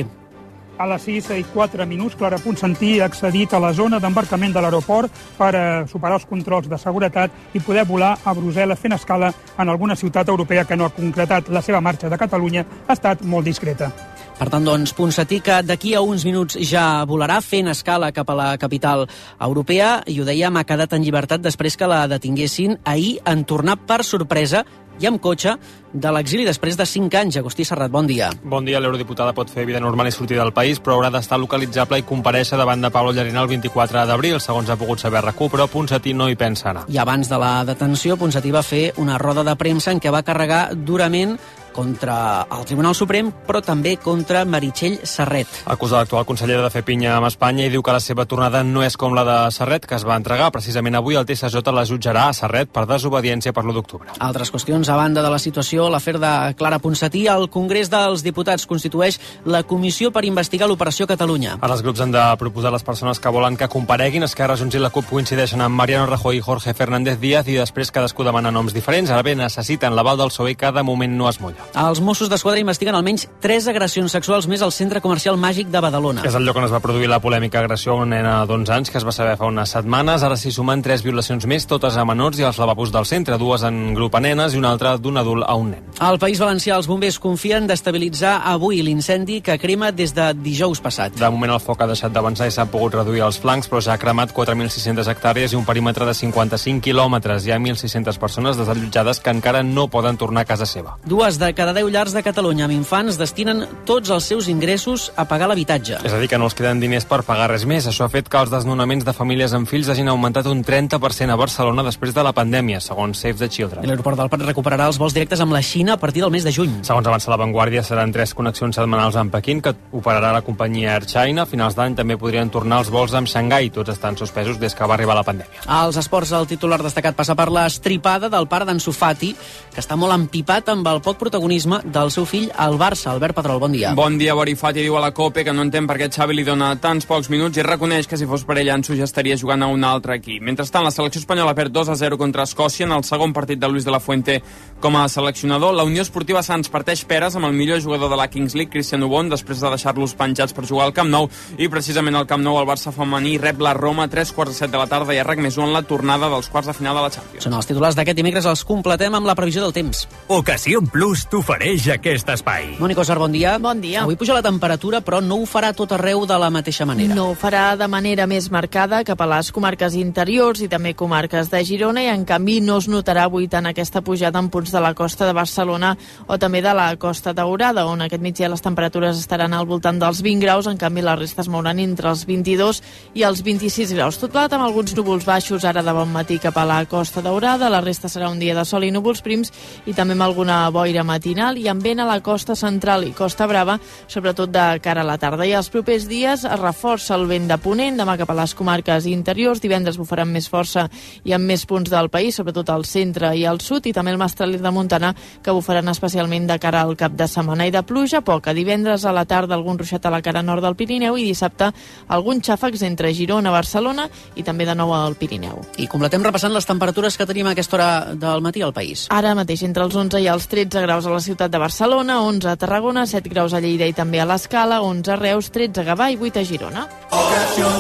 A les 6:04, Clara Ponsatí ha accedit a la zona d'embarcament de l'aeroport per superar els controls de seguretat i poder volar a Brussel·les fent escala en alguna ciutat europea que no ha concretat. La seva marxa de Catalunya ha estat molt discreta. Per tant, doncs, Ponsatí, que d'aquí a uns minuts ja volarà fent escala cap a la capital europea, i ho dèiem, ha quedat en llibertat després que la detinguessin ahir en tornar per sorpresa i amb cotxe de l'exili després de 5 anys. Agustí Serrat, bon dia. Bon dia. L'eurodiputada pot fer vida normal i sortir del país, però haurà d'estar localitzable i comparèixer davant de Pablo Llarena el 24 d'abril, segons ha pogut saber RAC1, però Ponsatí no hi pensa anar. I abans de la detenció, Ponsatí va fer una roda de premsa en què va carregar durament contra el Tribunal Suprem, però també contra Meritxell Serret. Acusa l'actual consellera de fer pinya amb Espanya i diu que la seva tornada no és com la de Serret, que es va entregar. Precisament avui el TSJ la jutjarà a Serret per desobediència per l'1 d'octubre. Altres qüestions, a banda de la situació, l'afer de Clara Ponsatí, el Congrés dels Diputats constitueix la comissió per investigar l'Operació Catalunya. Ara els grups han de proposar les persones que volen que compareguin. Esquerra, Junts i la CUP coincideixen amb Mariano Rajoy i Jorge Fernández Díaz i després cadascú demana noms diferents. Ara bé, necessiten l'aval del PSOE que de moment no es mulla. Els Mossos d'Esquadra investiguen almenys 3 agressions sexuals més al centre comercial Màgic de Badalona. És el lloc on es va produir la polèmica agressió a una nena d'11 anys que es va saber fa unes setmanes. Ara s'hi sumen 3 violacions més, totes a menors i als lavabos del centre, 2 en grup a nenes i una altra d'un adult a un nen. Al País Valencià, els bombers confien d'estabilitzar avui l'incendi que crema des de dijous passat. De moment el foc ha deixat d'avançar i s'ha pogut reduir els flancs, però ja ha cremat 4.600 hectàrees i un perímetre de 55 quilòmetres. Hi ha 1.600 persones desallotjades que encara no poden tornar a casa seva. 2 de cada 10 llars de Catalunya amb infants destinen tots els seus ingressos a pagar l'habitatge. És a dir, que no els queden diners per pagar res més. Això ha fet que els desnonaments de famílies amb fills hagin augmentat un 30% a Barcelona després de la pandèmia, segons Save the Children. I l'aeroport del Prat recuperarà els vols directes amb la Xina a partir del mes de juny. Segons avança La Vanguardia, seran 3 connexions setmanals amb Pequín, que operarà la companyia Air China. A finals d'any també podrien tornar els vols amb Xangai. Tots estan suspesos des que va arribar la pandèmia. Als esports, el titular destacat passa per l'estripada del pare d'Ansu Fati, que està molt empipat amb el poc protagonisme del seu fill al Barça. Albert Pedrol, bon dia. Bon dia. Bori Fati diu a la COPE que no entén per què Xavi li dona tants pocs minuts i reconeix que si fos per ell Ansu ja estaria jugant a un altre equip. Mentrestant, la selecció espanyola perd 2-0 contra Escòcia en el segon partit de Luis de la Fuente com a seleccionador. La Unió Esportiva Sants parteix peres amb el millor jugador de la Kings League, Cristiano Bon, després de deixar-los penjats per jugar al Camp Nou, i precisament al Camp Nou el Barça femení rep la Roma a 3:15 de la tarda i a RAC+1 en la tornada dels quarts de final de la Champions. Són els titulars d'aquest dimecres, els completem amb la previsió del temps. Ocasión Plus t'ofereix aquest espai. Mònica Osar, bon dia. Bon dia. Avui puja la temperatura, però no ho farà tot arreu de la mateixa manera. No ho farà de manera més marcada cap a les comarques interiors i també comarques de Girona, i en canvi no es notarà avui tant aquesta pujada en punts de la costa de Barcelona o també de la Costa Daurada, on aquest migdia les temperatures estaran al voltant dels 20 graus, en canvi la resta es mouran entre els 22 i els 26 graus. Tot plat amb alguns núvols baixos ara de bon matí cap a la Costa Daurada, la resta serà un dia de sol i núvols prims i també amb alguna boira matinal i amb vent a la costa central i Costa Brava, sobretot de cara a la tarda. I els propers dies es reforça el vent de ponent, demà cap a les comarques interiors, divendres bufarà amb més força i amb més punts del país, sobretot al centre i al sud, i també el Mestral de Montana, que bufaran especialment de cara al cap de setmana. I de pluja, poca. Divendres a la tarda algun ruixat a la cara nord del Pirineu i dissabte alguns xàfecs entre Girona, Barcelona i també de nou al Pirineu. I completem repassant les temperatures que tenim a aquesta hora del matí al país. Ara mateix entre els 11 i els 13 graus a la ciutat de Barcelona, 11 a Tarragona, 7 graus a Lleida i també a l'Escala, 11 a Reus, 13 a Gavà i 8 a Girona.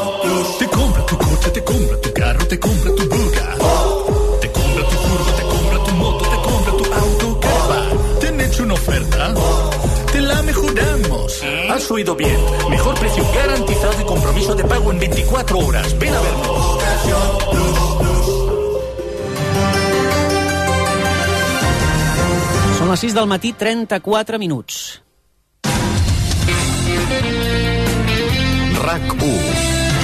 Te compra tu coche, te compra tu carro, te compra tu Buga. Te compra tu furgo, te compra una oferta? ¡Te la mejoramos! Has oído bien. Mejor precio garantizado y compromiso de pago en 24 horas. Ven a vernos. Són les 6 del matí, 34 minuts. RAC1.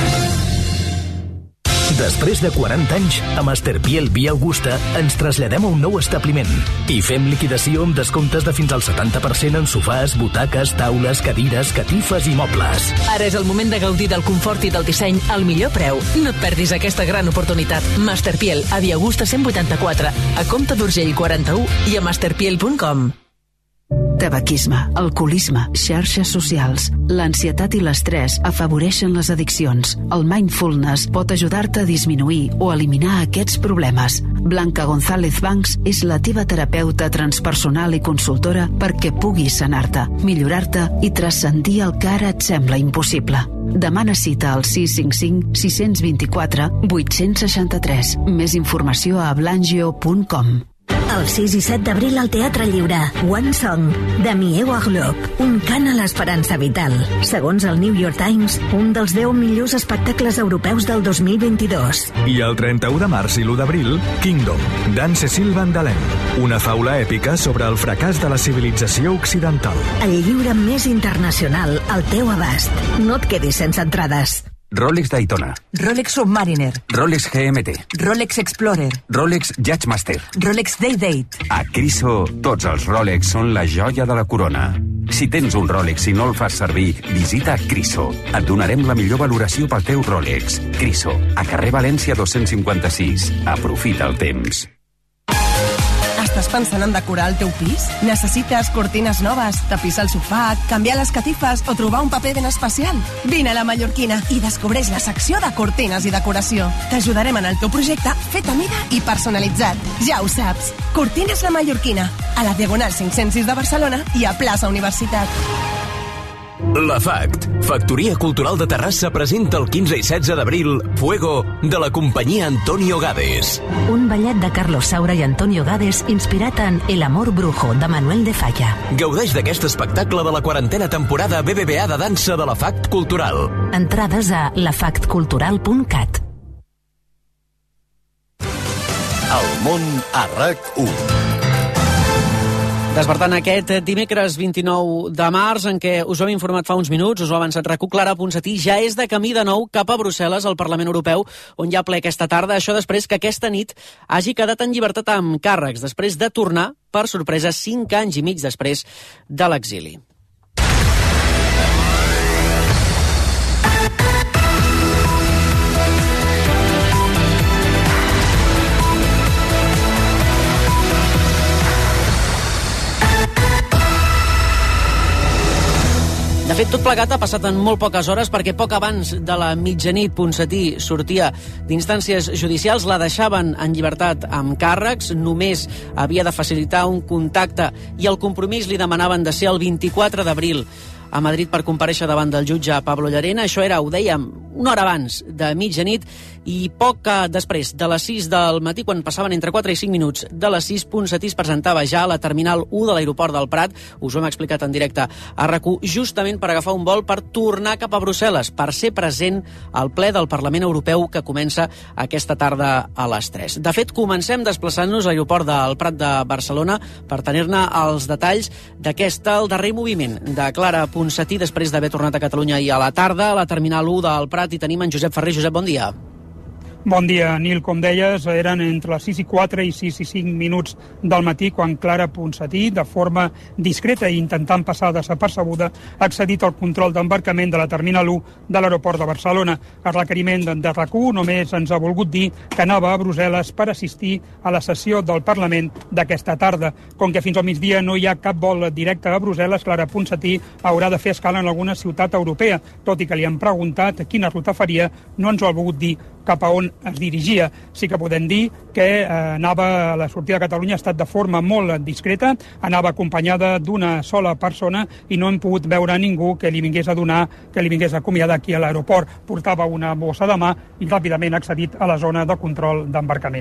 Després de 40 anys, a Masterpiel Via Augusta ens traslladem a un nou establiment i fem liquidació amb descomptes de fins al 70% en sofàs, butaques, taules, cadires, catifes i mobles. Ara és el moment de gaudir del confort i del disseny al millor preu. No et perdis aquesta gran oportunitat. Masterpiel, a Via Augusta 184, a Comte d'Urgell 41 i a masterpiel.com. Tabaquisme, alcoholisme, xarxes socials. L'ansietat i l'estrès afavoreixen les addiccions. El mindfulness pot ajudar-te a disminuir o eliminar aquests problemes. Blanca González Banks és la teva terapeuta transpersonal i consultora perquè puguis sanar-te, millorar-te i transcendir el que ara et sembla impossible. Demana cita al 655 624 863. Més informació a blangio.com. El 6 i 7 d'abril al Teatre Lliure, One Song, de Mieu Arlop, un cant a l'esperança vital. Segons el New York Times, un dels 10 millors espectacles europeus del 2022. I el 31 de març i l'1 d'abril, Kingdom, d'Anne-Cécile Van Dalen, una faula èpica sobre el fracàs de la civilització occidental. El lliure més internacional al teu abast. No et quedis sense entrades. Rolex Daytona, Rolex Submariner, Rolex GMT, Rolex Explorer, Rolex Judgemaster, Rolex Day-Date. A Criso, tots els Rolex són la joia de la corona. Si tens un Rolex i no el fas servir, visita Criso. Et donarem la millor valoració pel teu Rolex. Criso, a carrer València 256. Aprofita el temps. Estàs pensant en decorar el teu pis? Necessites cortines noves, tapissar el sofà, canviar les catifes o trobar un paper ben especial? Vine a la Mallorquina i descobreix la secció de cortines i decoració. T'ajudarem en el teu projecte fet a mida i personalitzat. Ja ho saps. Cortines la Mallorquina, a la Diagonal 506 de Barcelona i a Plaça Universitat. La FACT, Factoria Cultural de Terrassa, presenta el 15 i 16 d'abril Fuego, de la companyia Antonio Gades. Un ballet de Carlos Saura i Antonio Gades inspirat en El amor brujo, de Manuel de Falla. Gaudeix d'aquest espectacle de la 40a temporada BBVA de dansa de la FACT Cultural. Entrades a lafactcultural.cat. El món a RAC1. Despertant aquest dimecres 29 de març, en què us ho hem informat fa uns minuts, us ho ha avançat RAC1, Clara Ponsatí ja és de camí de nou cap a Brussel·les, al Parlament Europeu, on hi ha ple aquesta tarda. Això després que aquesta nit hagi quedat en llibertat amb càrrecs, després de tornar, per sorpresa, 5 anys i mig després de l'exili. De fet, tot plegat ha passat en molt poques hores perquè poc abans de la mitjanit Ponsatí sortia d'instàncies judicials, la deixaven en llibertat amb càrrecs, només havia de facilitar un contacte i el compromís li demanaven de ser el 24 d'abril a Madrid per comparèixer davant del jutge Pablo Llarena. Això era, ho dèiem, una hora abans de mitjanit i poc després de les 6 del matí, quan passaven entre 4 i 5 minuts de les 6, Ponsatí es presentava ja a la terminal 1 de l'aeroport del Prat. Us ho hem explicat en directe a RAC1, justament per agafar un vol per tornar cap a Brussel·les, per ser present al ple del Parlament Europeu que comença aquesta tarda a les 3. De fet, comencem desplaçant-nos a l'aeroport del Prat de Barcelona per tenir-ne els detalls d'aquest, el darrer moviment de Clara Ponsatí després d'haver tornat a Catalunya i a la tarda a la terminal 1 del Prat, i tenim en Josep Ferrer. Josep, bon dia. Bon dia, Nil. Com deies, eren entre les 6 i 4 i 6 i 5 minuts del matí quan Clara Ponsatí, de forma discreta i intentant passar desapercebuda, ha accedit al control d'embarcament de la terminal 1 de l'aeroport de Barcelona. El requeriment de RAC1 només ens ha volgut dir que anava a Brussel·les per assistir a la sessió del Parlament d'aquesta tarda. Com que fins al migdia no hi ha cap vol directe a Brussel·les, Clara Ponsatí haurà de fer escala en alguna ciutat europea. Tot i que li han preguntat quina ruta faria, no ens ho ha volgut dir cap a on es dirigia. Sí que podem dir que anava a la sortida de Catalunya, ha estat de forma molt discreta, anava acompanyada d'una sola persona i no hem pogut veure ningú que li vingués a donar, que li vingués a acomiadar aquí a l'aeroport. Portava una bossa de mà i ràpidament ha accedit a la zona de control d'embarcament.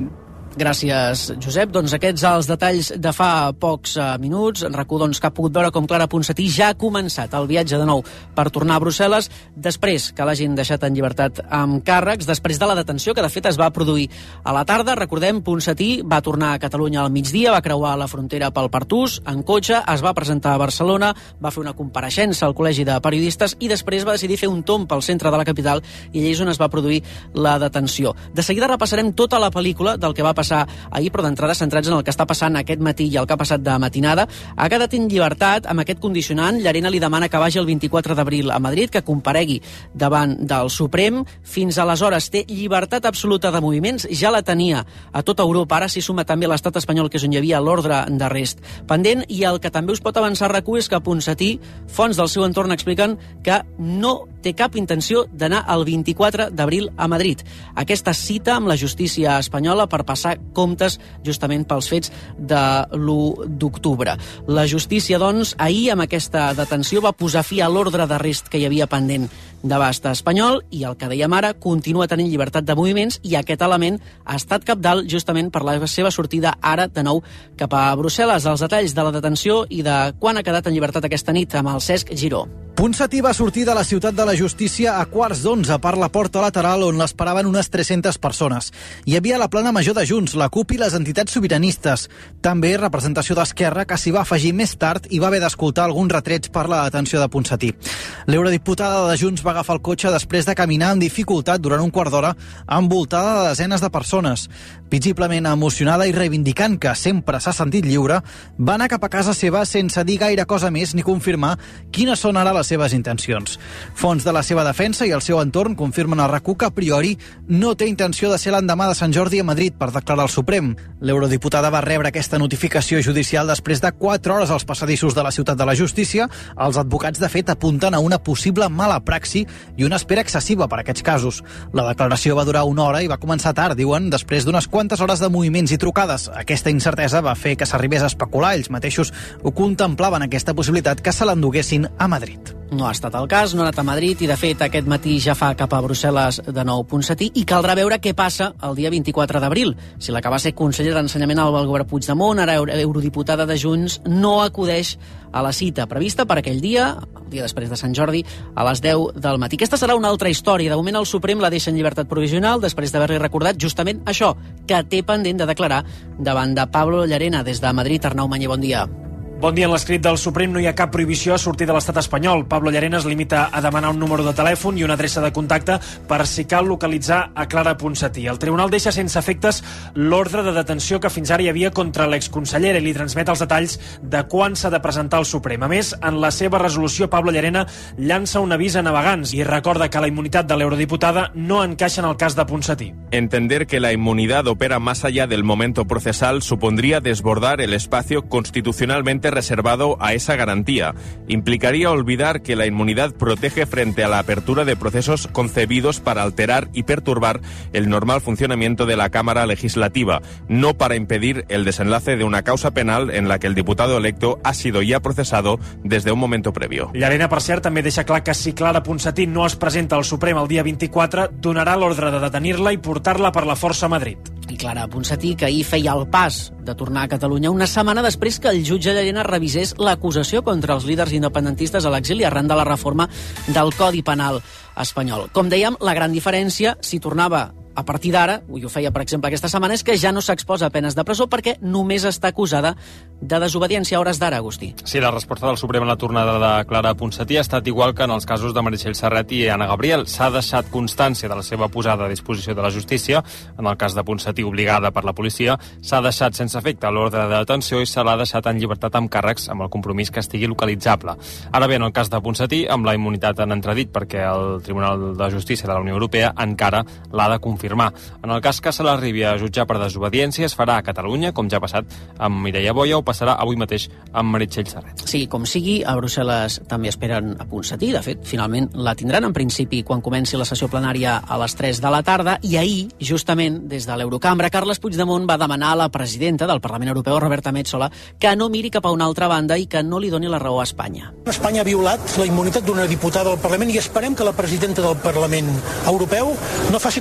Gràcies, Josep. Doncs aquests els detalls de fa pocs minuts. RAC1, doncs, que ha pogut veure com Clara Ponsatí ja ha començat el viatge de nou per tornar a Brussel·les, després que l'hagin deixat en llibertat amb càrrecs, després de la detenció que de fet es va produir a la tarda. Recordem, Ponsatí va tornar a Catalunya al migdia, va creuar la frontera pel Pertús en cotxe, es va presentar a Barcelona, va fer una compareixença al Col·legi de Periodistes i després va decidir fer un tomb pel centre de la capital i allà és on es va produir la detenció. De seguida repassarem tota la pel·lícula del que va passar ahir, però d'entrada centrats en el que està passant aquest matí i el que ha passat de matinada. Ha quedat en llibertat amb aquest condicionant. Llarena li demana que vagi el 24 d'abril a Madrid, que comparegui davant del Suprem. Fins aleshores té llibertat absoluta de moviments, ja la tenia a tota Europa, ara s'hi suma també l'estat espanyol, que és on hi havia l'ordre d'arrest pendent, i el que també us pot avançar RAC1 és que Ponsatí, fonts del seu entorn expliquen que no té cap intenció d'anar el 24 d'abril a Madrid. Aquesta cita amb la justícia espanyola per passar comptes justament pels fets de l'1 d'octubre. La justícia, doncs, ahir amb aquesta detenció va posar fi a l'ordre d'arrest que hi havia pendent d'abast espanyol i el que dèiem ara continua tenint llibertat de moviments i aquest element ha estat cabdal justament per la seva sortida ara de nou cap a Brussel·les. Els detalls de la detenció i de quan ha quedat en llibertat aquesta nit amb el Cesc Giró. Ponsatí va sortir de la ciutat de la justícia a 11:15 per la porta lateral on l'esperaven unes 300 persones. Hi havia la plana major de Junts, la CUP i les entitats sobiranistes. També representació d'Esquerra, que s'hi va afegir més tard i va haver d'escoltar alguns retrets per la detenció de Ponsatí. L'eurodiputada de Junts va agafar el cotxe després de caminar amb dificultat durant un quart d'hora envoltada de desenes de persones. Visiblement emocionada i reivindicant que sempre s'ha sentit lliure, va anar cap a casa seva sense dir gaire cosa més ni confirmar quines són ara les seves intencions. Fonts de la seva defensa i el seu entorn confirmen a RAC1 que a priori no té intenció de ser l'endemà de Sant Jordi a Madrid per declarar al Suprem. L'eurodiputada va rebre aquesta notificació judicial després de 4 hores als passadissos de la ciutat de la justícia. Els advocats, de fet, apunten a una possible mala praxi i una espera excessiva per a aquests casos. La declaració va durar 1 hora i va començar tard, diuen, després d'unes quantes hores de moviments i trucades. Aquesta incertesa va fer que s'arribés a especular. Ells mateixos ho contemplaven, aquesta possibilitat, que se l'enduguessin a Madrid. No ha estat el cas, no ha anat a Madrid i, de fet, aquest matí ja fa cap a Brussel·les de nou Ponsatí i caldrà veure què passa el dia 24 d'abril. Si la que va ser conseller d'Ensenyament al govern Puigdemont, ara eurodiputada de Junts, no acudeix a la cita prevista per aquell dia, el dia després de Sant Jordi, a les 10 del matí. Aquesta serà una altra història. De moment el Suprem la deixa en llibertat provisional després d'haver-li recordat justament això, que té pendent de declarar davant de Pablo Llarena. Des de Madrid, Arnau Mañé, bon dia. Bon dia. En l'escrit del Suprem no hi ha cap prohibició a sortir de l'estat espanyol. Pablo Llarena es limita a demanar un número de telèfon i una adreça de contacte per si cal localitzar a Clara Ponsatí. El tribunal deixa sense efectes l'ordre de detenció que fins ara hi havia contra l'exconsellera i li transmet els detalls de quan s'ha de presentar al Suprem. A més, en la seva resolució, Pablo Llarena llança un avís a navegants i recorda que la immunitat de l'eurodiputada no encaixa en el cas de Ponsatí. Entender que la inmunidad opera más allá del momento procesal supondría desbordar el espacio constitucionalmente reservado a esa garantía. Implicaría olvidar que la inmunidad protege frente a la apertura de procesos concebidos para alterar y perturbar el normal funcionamiento de la Cámara Legislativa, no para impedir el desenlace de una causa penal en la que el diputado electo ha sido ya procesado desde un momento previo. Llarena, per cert, també deixa clar que si Clara Ponsatí no es presenta al Suprem el dia 24, donarà l'ordre de detenir-la i portar-la per la força a Madrid. I Clara Ponsatí, que ahir feia el pas de tornar a Catalunya una setmana després que el jutge Llarena revisés l'acusació contra els líders independentistes a l'exili arran de la reforma del Codi Penal espanyol. Com dèiem, la gran diferència, si tornava a partir d'ara, i ho feia, per exemple, aquesta setmana, és que ja no s'exposa a penes de presó perquè només està acusada de desobediència a hores d'ara, Agustí. Sí, la resposta del Suprem a la tornada de Clara Ponsatí ha estat igual que en els casos de Meritxell Serret i Anna Gabriel. S'ha deixat constància de la seva posada a disposició de la justícia. En el cas de Ponsatí, obligada per la policia, s'ha deixat sense efecte l'ordre de detenció i se l'ha deixat en llibertat amb càrrecs, amb el compromís que estigui localitzable. Ara bé, en el cas de Ponsatí, amb la immunitat en entredit perquè el Tribunal de Justícia de la Unió Europea encara l'ha de confirmar. En el cas que se l'arribi a jutjar per desobediència, es farà a Catalunya, com ja ha passat amb Mireia Boia, o passarà avui mateix amb Meritxell Serret. Sí, com sigui, a Brussel·les també esperen a Ponsatí. De fet, finalment la tindran en principi quan comenci la sessió plenària a les 3 de la tarda. I ahir, justament, des de l'Eurocambra, Carles Puigdemont va demanar a la presidenta del Parlament Europeu, Roberta Metsola, que no miri cap a una altra banda i que no li doni la raó a Espanya. Espanya ha violat la immunitat d'una diputada del Parlament i esperem que la presidenta del Parlament Europeu no faci com sempre,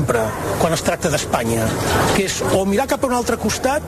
sempre quan es tracta d'Espanya, que és o mirar cap a un altre costat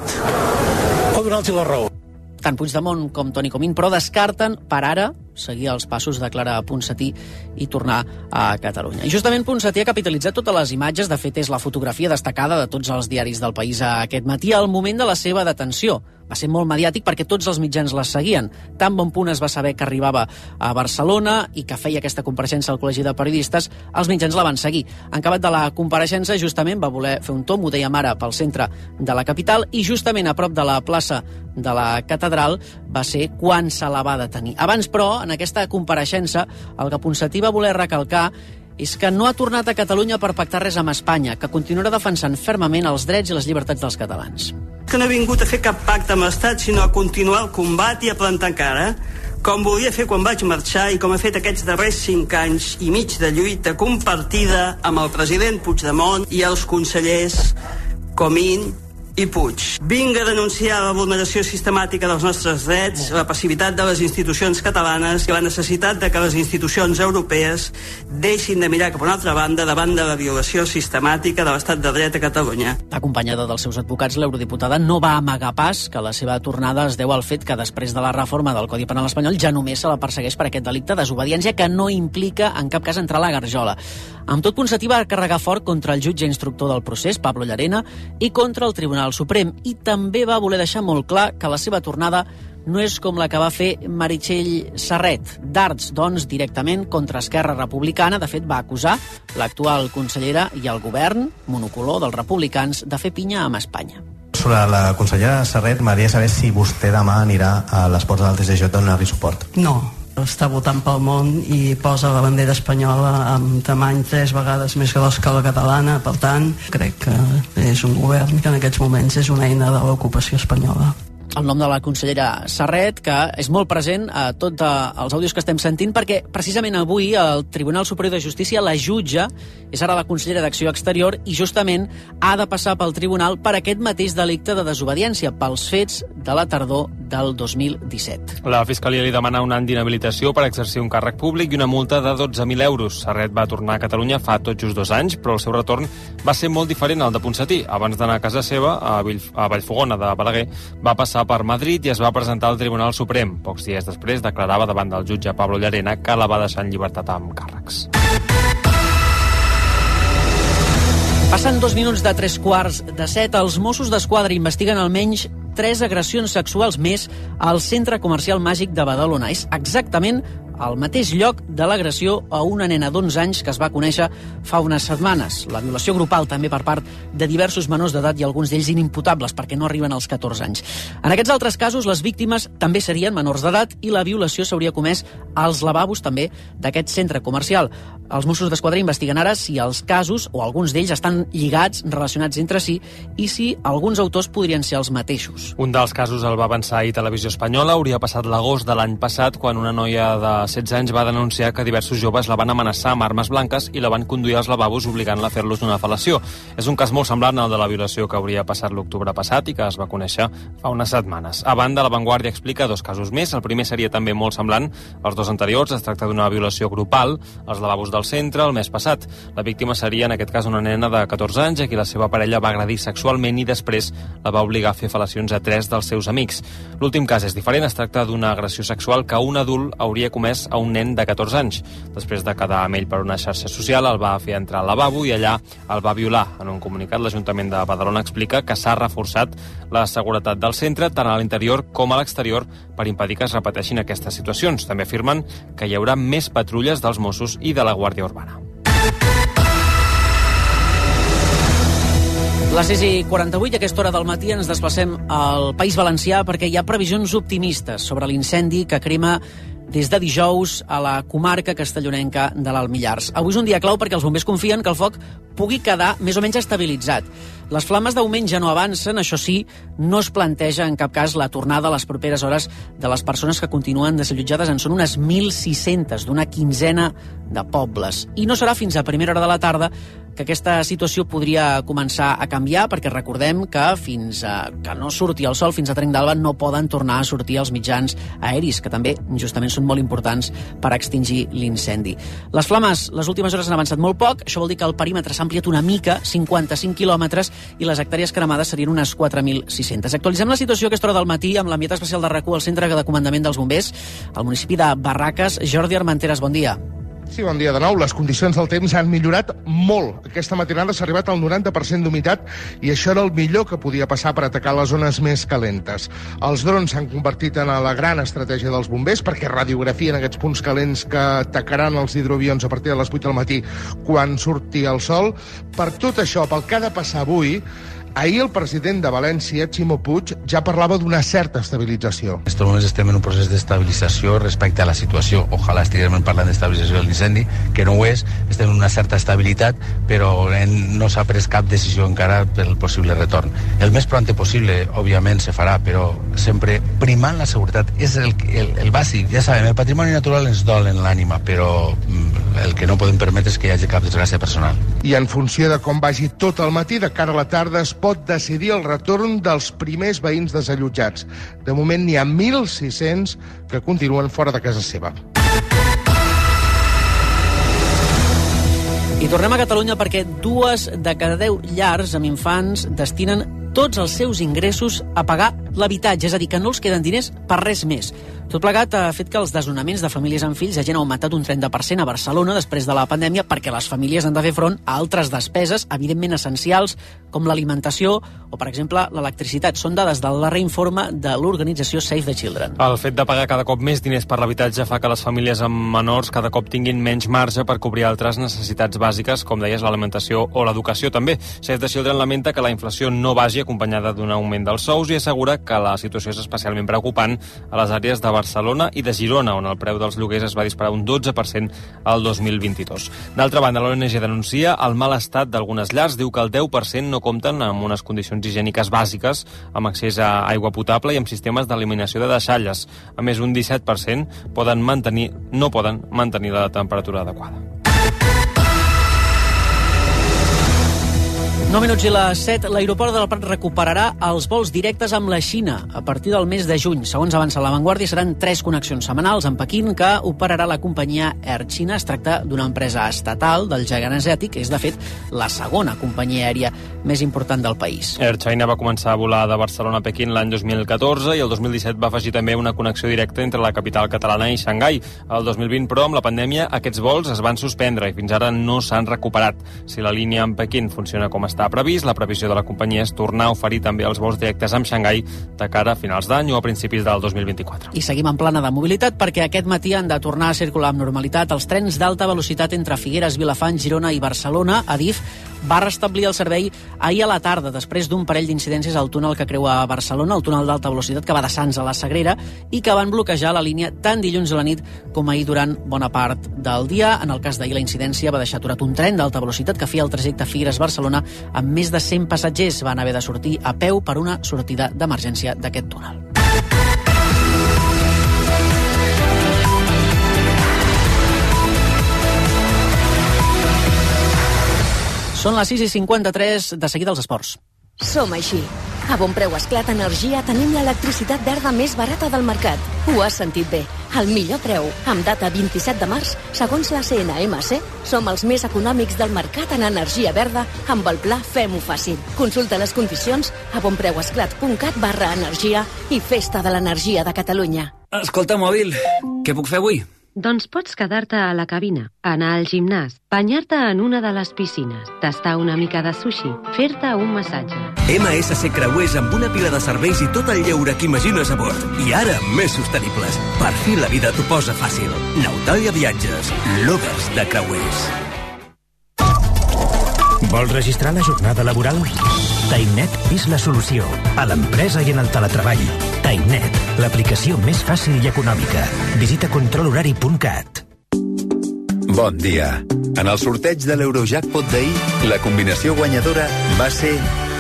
o donar-los la raó. Tant Puigdemont com Toni Comín, però descarten, per ara, seguir els passos de Clara Ponsatí i tornar a Catalunya. I justament Ponsatí ha capitalitzat totes les imatges, de fet és la fotografia destacada de tots els diaris del país aquest matí, al moment de la seva detenció. Va ser molt mediàtic perquè tots els mitjans les seguien. Tan bon punt es va saber que arribava a Barcelona i que feia aquesta compareixença al Col·legi de Periodistes, els mitjans la van seguir. En acabat de la compareixença, justament va voler fer un tomb, ho dèiem ara, pel centre de la capital, i justament a prop de la plaça de la Catedral va ser quan se la va detenir. Abans, però, en aquesta compareixença, el que Ponsatí va voler recalcar és que no ha tornat a Catalunya per pactar res amb Espanya, que continuarà defensant fermament els drets i les llibertats dels catalans. Que no he vingut a fer cap pacte amb l'Estat, sinó a continuar el combat i a plantar cara, com volia fer quan vaig marxar i com he fet aquests darrers 5 anys i mig de lluita compartida amb el president Puigdemont i els consellers Comín i Puig. Vinc a denunciar la vulneració sistemàtica dels nostres drets, la passivitat de les institucions catalanes i la necessitat de que les institucions europees deixin de mirar cap a una altra banda davant de la violació sistemàtica de l'estat de dret a Catalunya. Acompanyada dels seus advocats, l'eurodiputada no va amagar pas que la seva tornada es deu al fet que després de la reforma del Codi Penal espanyol ja només se la persegueix per aquest delicte de desobediència que no implica en cap cas entrar a la garjola. Amb tot, Ponsatí va carregar fort contra el jutge instructor del procés, Pablo Llarena, i contra el Tribunal Suprem, i també va voler deixar molt clar que la seva tornada no és com la que va fer Meritxell Serret. Dards, doncs, directament contra Esquerra Republicana. De fet, va acusar l'actual consellera i el govern monocolor dels republicans de fer pinya amb Espanya. Sobre la consellera Serret, m'agradaria saber si vostè demà anirà a les portes del TSJ a donar-li suport. No. Està votant pel món i posa la bandera espanyola amb tamany 3 vegades més gros que la catalana. Per tant, crec que és un govern que en aquests moments és una eina de l'ocupació espanyola. El nom de la consellera Serret, que és molt present a tots els àudios que estem sentint, perquè precisament avui el Tribunal Superior de Justícia la jutja, és ara la consellera d'Acció Exterior, i justament ha de passar pel tribunal per aquest mateix delicte de desobediència, pels fets de la tardor del 2017. La Fiscalia li demana un any d'inhabilitació per exercir un càrrec públic i una multa de 12.000 euros. Serret va tornar a Catalunya fa tot just 2 anys, però el seu retorn va ser molt diferent al de Ponsatí. Abans d'anar a casa seva, a Vallfogona de Balaguer, va passar per Madrid i es va presentar al Tribunal Suprem. Pocs dies després declarava davant del jutge Pablo Llarena que la va deixar en llibertat amb càrrecs. Passen 2 minuts de 3:15. Els Mossos d'Esquadra investiguen almenys 3 agressions sexuals més al centre comercial màgic de Badalona. És exactament al mateix lloc de l'agressió a una nena d'11 anys que es va conèixer fa unes setmanes. La violació grupal també per part de diversos menors d'edat i alguns d'ells inimputables perquè no arriben als 14 anys. En aquests altres casos, les víctimes també serien menors d'edat i la violació s'hauria comès als lavabos també d'aquest centre comercial. Els Mossos d'Esquadra investiguen ara si els casos o alguns d'ells estan lligats, relacionats entre si, i si alguns autors podrien ser els mateixos. Un dels casos el va avançar ahir Televisió Espanyola. Hauria passat l'agost de l'any passat quan una noia de 16 anys va denunciar que diversos joves la van amenaçar amb armes blanques i la van conduir als lavabos obligant-la a fer-los una fel·lació. És un cas molt semblant al de la violació que hauria passat l'octubre passat i que es va conèixer fa unes setmanes. A banda, La Vanguardia explica 2 casos més. El primer seria també molt semblant als 2 anteriors. Es tracta d'una violació grupal als lavabos del centre el mes passat. La víctima seria, en aquest cas, una nena de 14 anys a qui la seva parella va agredir sexualment i després la va obligar a fer fel·lacions a 3 dels seus amics. L'últim cas és diferent. Es tracta d'una agressió sexual que un adult hauria comès a un nen de 14 anys. Després de quedar amb ell per una xarxa social, el va fer entrar al lavabo i allà el va violar. En un comunicat, l'Ajuntament de Badalona explica que s'ha reforçat la seguretat del centre tant a l'interior com a l'exterior per impedir que es repeteixin aquestes situacions. També afirmen que hi haurà més patrulles dels Mossos i de la Guàrdia Urbana. Les 6:48, a aquesta hora del matí, ens desplacem al País Valencià perquè hi ha previsions optimistes sobre l'incendi que crema des de dijous a la comarca castellonenca de l'Alt Millars. Avui és un dia clau perquè els bombers confien que el foc pugui quedar més o menys estabilitzat. Les flames d'augment ja no avancen, això sí, no es planteja en cap cas la tornada a les properes hores de les persones que continuen desallotjades. En són unes 1.600 d'una quinzena de pobles. I no serà fins a primera hora de la tarda que aquesta situació podria començar a canviar, perquè recordem que fins que no surti el sol, fins a Trenc d'Alba, no poden tornar a sortir els mitjans aeris, que també justament són molt importants per extingir l'incendi. Les flames les últimes hores han avançat molt poc, això vol dir que el perímetre s'ha ampliat una mica, 55 quilòmetres, i les hectàrees cremades serien unes 4.600. Actualitzem la situació a aquesta hora del matí amb l'enviat especial de RAC1 al Centre de Comandament dels Bombers, al municipi de Barraques. Jordi Armenteres, bon dia. Sí, bon dia de nou. Les condicions del temps han millorat molt. Aquesta matinada s'ha arribat al 90% d'humitat i això era el millor que podia passar per atacar les zones més calentes. Els drons s'han convertit en la gran estratègia dels bombers perquè radiografien aquests punts calents que atacaran els hidroavions a partir de les 8 del matí quan surti el sol. Per tot això, pel que ha de passar avui, ahir el president de València, Ximo Puig, ja parlava d'una certa estabilització. En aquests moments estem en un procés d'estabilització respecte a la situació. Ojalà estiguem parlant d'estabilització de l'incendi, que no ho és. Estem en una certa estabilitat, però no s'ha pres cap decisió encara per el possible retorn. El més prompte possible, òbviament, se farà, però sempre primant la seguretat. És el bàsic. Ja sabem, el patrimoni natural ens dol en l'ànima, però el que no podem permetre és que hi hagi cap desgràcia personal. I en funció de com vagi tot el matí, de cara a la tarda, es pot decidir el retorn dels primers veïns desallotjats. De moment n'hi ha 1.600 que continuen fora de casa seva. I tornem a Catalunya perquè 2 de cada 10 llars amb infants destinen tots els seus ingressos a pagar l'habitatge, és a dir, que no els queden diners per res més. Tot plegat ha fet que els desnonaments de famílies amb fills hagin augmentat un 30% a Barcelona després de la pandèmia, perquè les famílies han de fer front a altres despeses, evidentment essencials, com l'alimentació o, per exemple, l'electricitat. Són dades del darrer informe de l'organització Save the Children. El fet de pagar cada cop més diners per l'habitatge fa que les famílies amb menors cada cop tinguin menys marge per cobrir altres necessitats bàsiques, com deies, l'alimentació o l'educació també. Save the Children lamenta que la inflació no vagi acompanyada d'un augment dels sous i assegura que la situació és especialment preocupant a les àrees de Barcelona i de Girona, on el preu dels lloguers es va disparar un 12% al 2022. D'altra banda, l'ONG denuncia el mal estat d'algunes llars, diu que el 10% no compten amb unes condicions higièniques bàsiques, amb accés a aigua potable i amb sistemes d'eliminació de deixalles. A més, un 17% no poden mantenir la temperatura adequada. 9 minuts i les 7. L'aeroport del Prat recuperarà els vols directes amb la Xina a partir del mes de juny. Segons avança La Vanguardia, seran 3 connexions setmanals amb Pequín que operarà la companyia Air China. Es tracta d'una empresa estatal del gegant asiàtic, és de fet la segona companyia aèria més important del país. Air China va començar a volar de Barcelona a Pequín l'any 2014 i el 2017 va afegir també una connexió directa entre la capital catalana i Xangai. El 2020, però, amb la pandèmia, aquests vols es van suspendre i fins ara no s'han recuperat. Si la línia amb Pequín funciona com està previst, la previsió de la companyia és tornar a oferir també els vols directes amb Xangai de cara a finals d'any o a principis del 2024. I seguim en plana de mobilitat perquè aquest matí han de tornar a circular amb normalitat els trens d'alta velocitat entre Figueres, Vilafant, Girona i Barcelona. Adif va restablir el servei ahir a la tarda, després d'un parell d'incidències al túnel que creua Barcelona, el túnel d'alta velocitat que va de Sants a la Sagrera, i que van bloquejar la línia tant dilluns a la nit com ahir durant bona part del dia. En el cas d'ahir, la incidència va deixar aturat un tren d'alta velocitat que feia el trajecte Figueres-Barcelona amb més de 100 passatgers. Van haver de sortir a peu per una sortida d'emergència d'aquest túnel. Són les 6:53, de seguida els esports. Som així. A Bon Preu Esclat Energia tenim l'electricitat verda més barata del mercat. Ho has sentit bé. Al millor preu. Amb data 27 de març, segons la CNMC, som els més econòmics del mercat en energia verda amb el pla Fem-ho Fàcil. Consulta les condicions a bonpreuesclat.cat/energia i Festa de l'Energia de Catalunya. Escolta, mòbil, què puc fer avui? Doncs pots quedar-te a la cabina, anar al gimnàs, banyar-te en una de les piscines, tastar una mica de sushi, fer-te un massatge. MSC Creuers amb una pila de serveis i tot el lleure que imagines a bord. I ara, més sostenibles. Per fi la vida t'ho posa fàcil. Nautalia Viatges, lovers de creuers. Vols registrar la jornada laboral? TimeNet és la solució a l'empresa i en el teletreball. TimeNet, l'aplicació més fàcil i econòmica. Visita controlhorari.cat. Bon dia. En el sorteig de l'Eurojackpot d'ahir, la combinació guanyadora va ser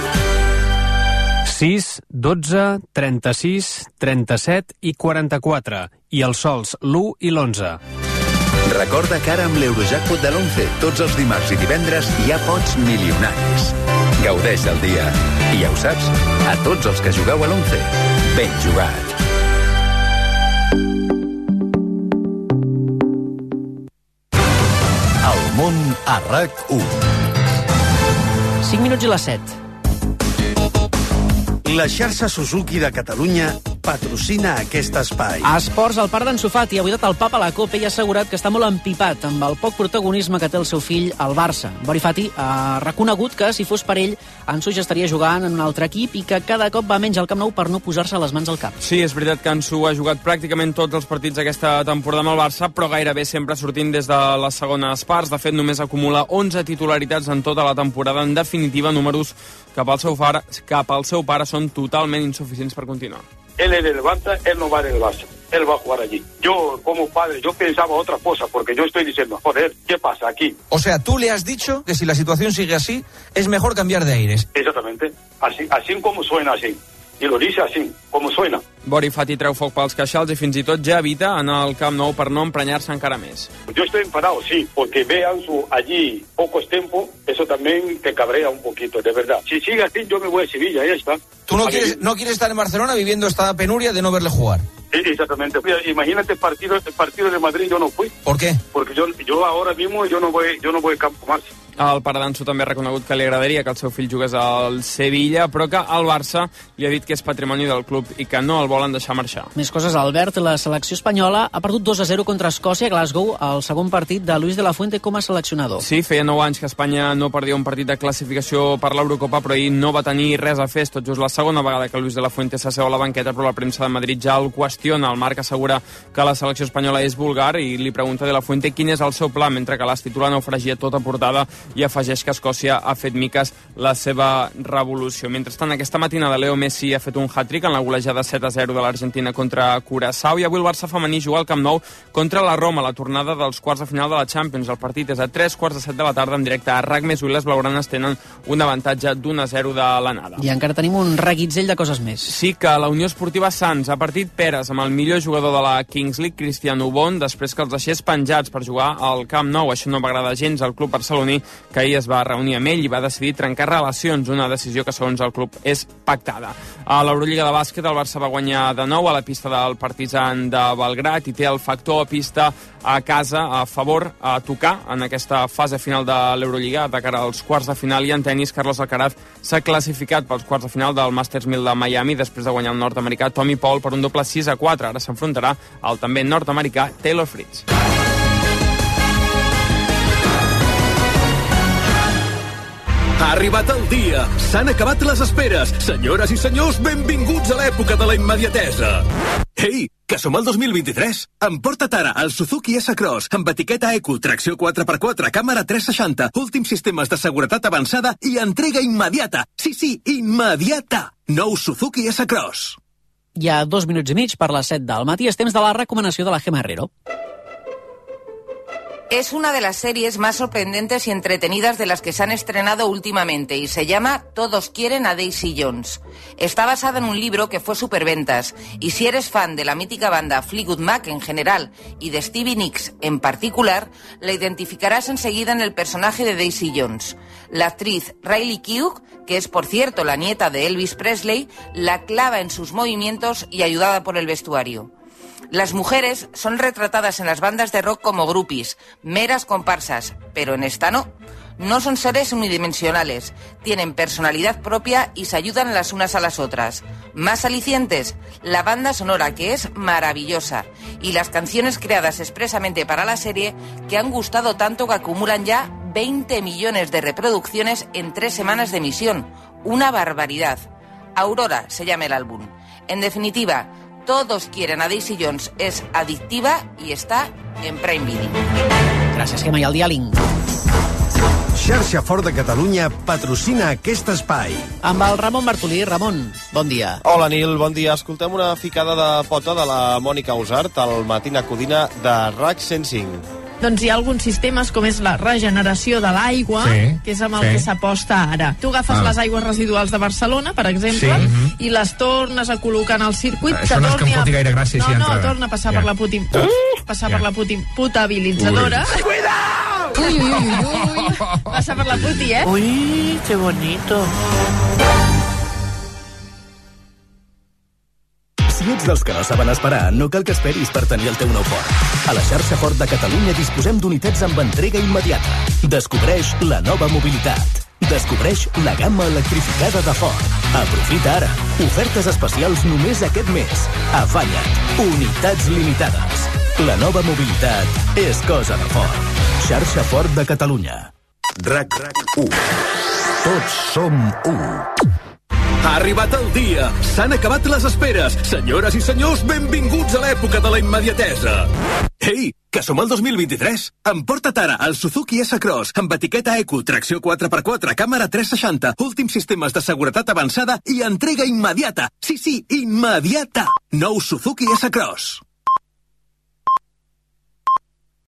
6, 12, 36, 37 i 44. I els sols l'1 i l'11. Recorda que ara amb l'Eurojackpot de l'11, tots els dimarts i divendres hi ha pots milionaris. Gaudeix del dia. I ja ho saps, a tots els que jugueu a l'11, ben jugat. El món a RAC1. 5 minuts i les 7. La xarxa Suzuki de Catalunya patrocina aquest espai. A Esports, el Parc d'en Sofat ha buidat el pap a la copa i ha assegurat que està molt empipat amb el poc protagonisme que té el seu fill al Barça. Bori Fati ha reconegut que, si fos per ell, Ansu ja estaria jugant en un altre equip i que cada cop va menys al Camp Nou per no posar-se les mans al cap. Sí, és veritat que Ansu ha jugat pràcticament tots els partits aquesta temporada amb el Barça, però gairebé sempre sortint des de les segones parts. De fet, només acumula 11 titularitats en tota la temporada. En definitiva, números cap al seu pare són totalment insuficients per continuar. Él es del Barça, él no va del Barça. Él va a jugar allí. Yo, como padre, yo pensaba otra cosa, porque yo estoy diciendo, joder, ¿qué pasa aquí? O sea, tú le has dicho que si la situación sigue así, es mejor cambiar de aires. Exactamente. Así como suena, así. Y lo dice así, como suena. Bori Fati treu foc pels queixals i fins i tot ja evita anar al Camp Nou per no emprenyar-se encara més. Yo estoy enfadado, sí, porque vean allí pocos tiempos, eso también te cabrea un poquito, de verdad. Si sigue así, yo me voy a Sevilla, ya está. ¿Tú no quieres estar en Barcelona viviendo esta penuria de no verle jugar? Sí, exactamente. Imagínate el partido de Madrid, yo no fui. ¿Por qué? Porque yo ahora mismo yo no voy a Campo Mars. El pare d'Ansu també ha reconegut que li agradaria que el seu fill jugués al Sevilla, però que el Barça li ha dit que és patrimoni del club i que no el volen deixar marxar. Més coses, Albert. La selecció espanyola ha perdut 2-0 contra Escòcia a Glasgow al segon partit de Luis de la Fuente com a seleccionador. Sí, feia 9 anys que Espanya no perdia un partit de classificació per l'Eurocopa, però ahir no va tenir res a fer. És tot just la segona vegada que Luis de la Fuente s'asseu a la banqueta, però la premsa de Madrid ja el qüestiona. El Marc assegura que la selecció espanyola és vulgar i li pregunta de la Fuente quin és el seu pla, mentre que l'as titular naufragia tota portada i afegeix que Escòcia ha fet miques la seva revolució. Mentrestant, aquesta matinada Leo Messi ha fet un hat-trick en la golejada 7-0 de l'Argentina contra Curaçao i avui el Barça femení juga al Camp Nou contra la Roma, la tornada dels quarts de final de la Champions. El partit és a 3:45 de la tarda en directe a RAC més. Les blaugranes tenen un avantatge d'1-0 de l'anada. I encara tenim un reguitzell de coses més. Sí, que la Unió Esportiva Sants ha partit peres amb el millor jugador de la Kings League, Cristiano Bon, després que els deixés penjats per jugar al Camp Nou. Això no va agradar gens al club barceloní, que ahir es va reunir amb ell i va decidir trencar relacions, una decisió que segons el club és pactada. A l'Eurolliga de bàsquet el Barça va guanyar de nou a la pista del Partizan de Belgrad i té el factor pista a casa a favor a tocar en aquesta fase final de l'Eurolliga de cara als quarts de final. I en tenis, Carlos Alcaraz s'ha classificat pels quarts de final del Masters 1000 de Miami després de guanyar el nord-americà Tommy Paul per un doble 6-4. Ara s'enfrontarà al també nord-americà Taylor Fritz. Ha arribat el dia. S'han acabat les esperes. Senyores i senyors, benvinguts a l'època de la immediatesa. Ei, que som al 2023. Emporta't ara el Suzuki S-Cross amb etiqueta Eco, tracció 4x4, càmera 360, últims sistemes de seguretat avançada i entrega immediata. Sí, immediata. Nou Suzuki S-Cross. Hi ha 2 minuts i mig per les 7 del matí. És temps de la recomanació de la Gemma Herrero. Es una de las series más sorprendentes y entretenidas de las que se han estrenado últimamente y se llama Todos quieren a Daisy Jones. Está basada en un libro que fue superventas y si eres fan de la mítica banda Fleetwood Mac en general y de Stevie Nicks en particular, la identificarás enseguida en el personaje de Daisy Jones. La actriz Riley Keough, que es por cierto la nieta de Elvis Presley, la clava en sus movimientos y ayudada por el vestuario. Las mujeres son retratadas en las bandas de rock como groupies, meras comparsas, pero en esta no. No son seres unidimensionales, tienen personalidad propia y se ayudan las unas a las otras. Más alicientes, la banda sonora, que es maravillosa, y las canciones creadas expresamente para la serie que han gustado tanto que acumulan ya 20 millones de reproducciones en 3 semanas de emisión. Una barbaridad. Aurora se llama el álbum. En definitiva, Todos quieren a Daisy Jones és adictiva i està en Prime Video. Gràcies, Gemma, i el diàling. Xarxa Fort de Catalunya patrocina aquest espai. Amb el Ramon Bartolí. Ramon, bon dia. Hola, Nil, bon dia. Escoltem una ficada de pota de la Mònica Usart al Matina Codina de RAC 105. Doncs hi ha alguns sistemes com és la regeneració de l'aigua, que és amb el que s'aposta ara. Tu agafes les aigües residuals de Barcelona, per exemple, i les tornes a col·locar en el circuit. Això no és que em foti gaire gràcia. No, torna a passar per la puti... passar per la potabilitzadora. Cuidado! Ui. Passa per la puti, Uy, qué bonito. Si ets dels que no saben esperar, no cal que esperis per tenir el teu nou Ford. A la xarxa Ford de Catalunya disposem d'unitats amb entrega immediata. Descobreix la nova mobilitat. Descobreix la gamma electrificada de Ford. Aprofita ara. Ofertes especials només aquest mes. Afanya't. Unitats limitades. La nova mobilitat és cosa de Ford. Xarxa Ford de Catalunya. RAC1. Tots som 1. Ha arribat el dia. S'han acabat les esperes. Senyores i senyors, benvinguts a l'època de la immediatesa. Ei, que som al 2023. Emporta't ara el Suzuki S-Cross amb etiqueta Eco, tracció 4x4, càmera 360, últims sistemes de seguretat avançada i entrega immediata. Sí, immediata. Nou Suzuki S-Cross.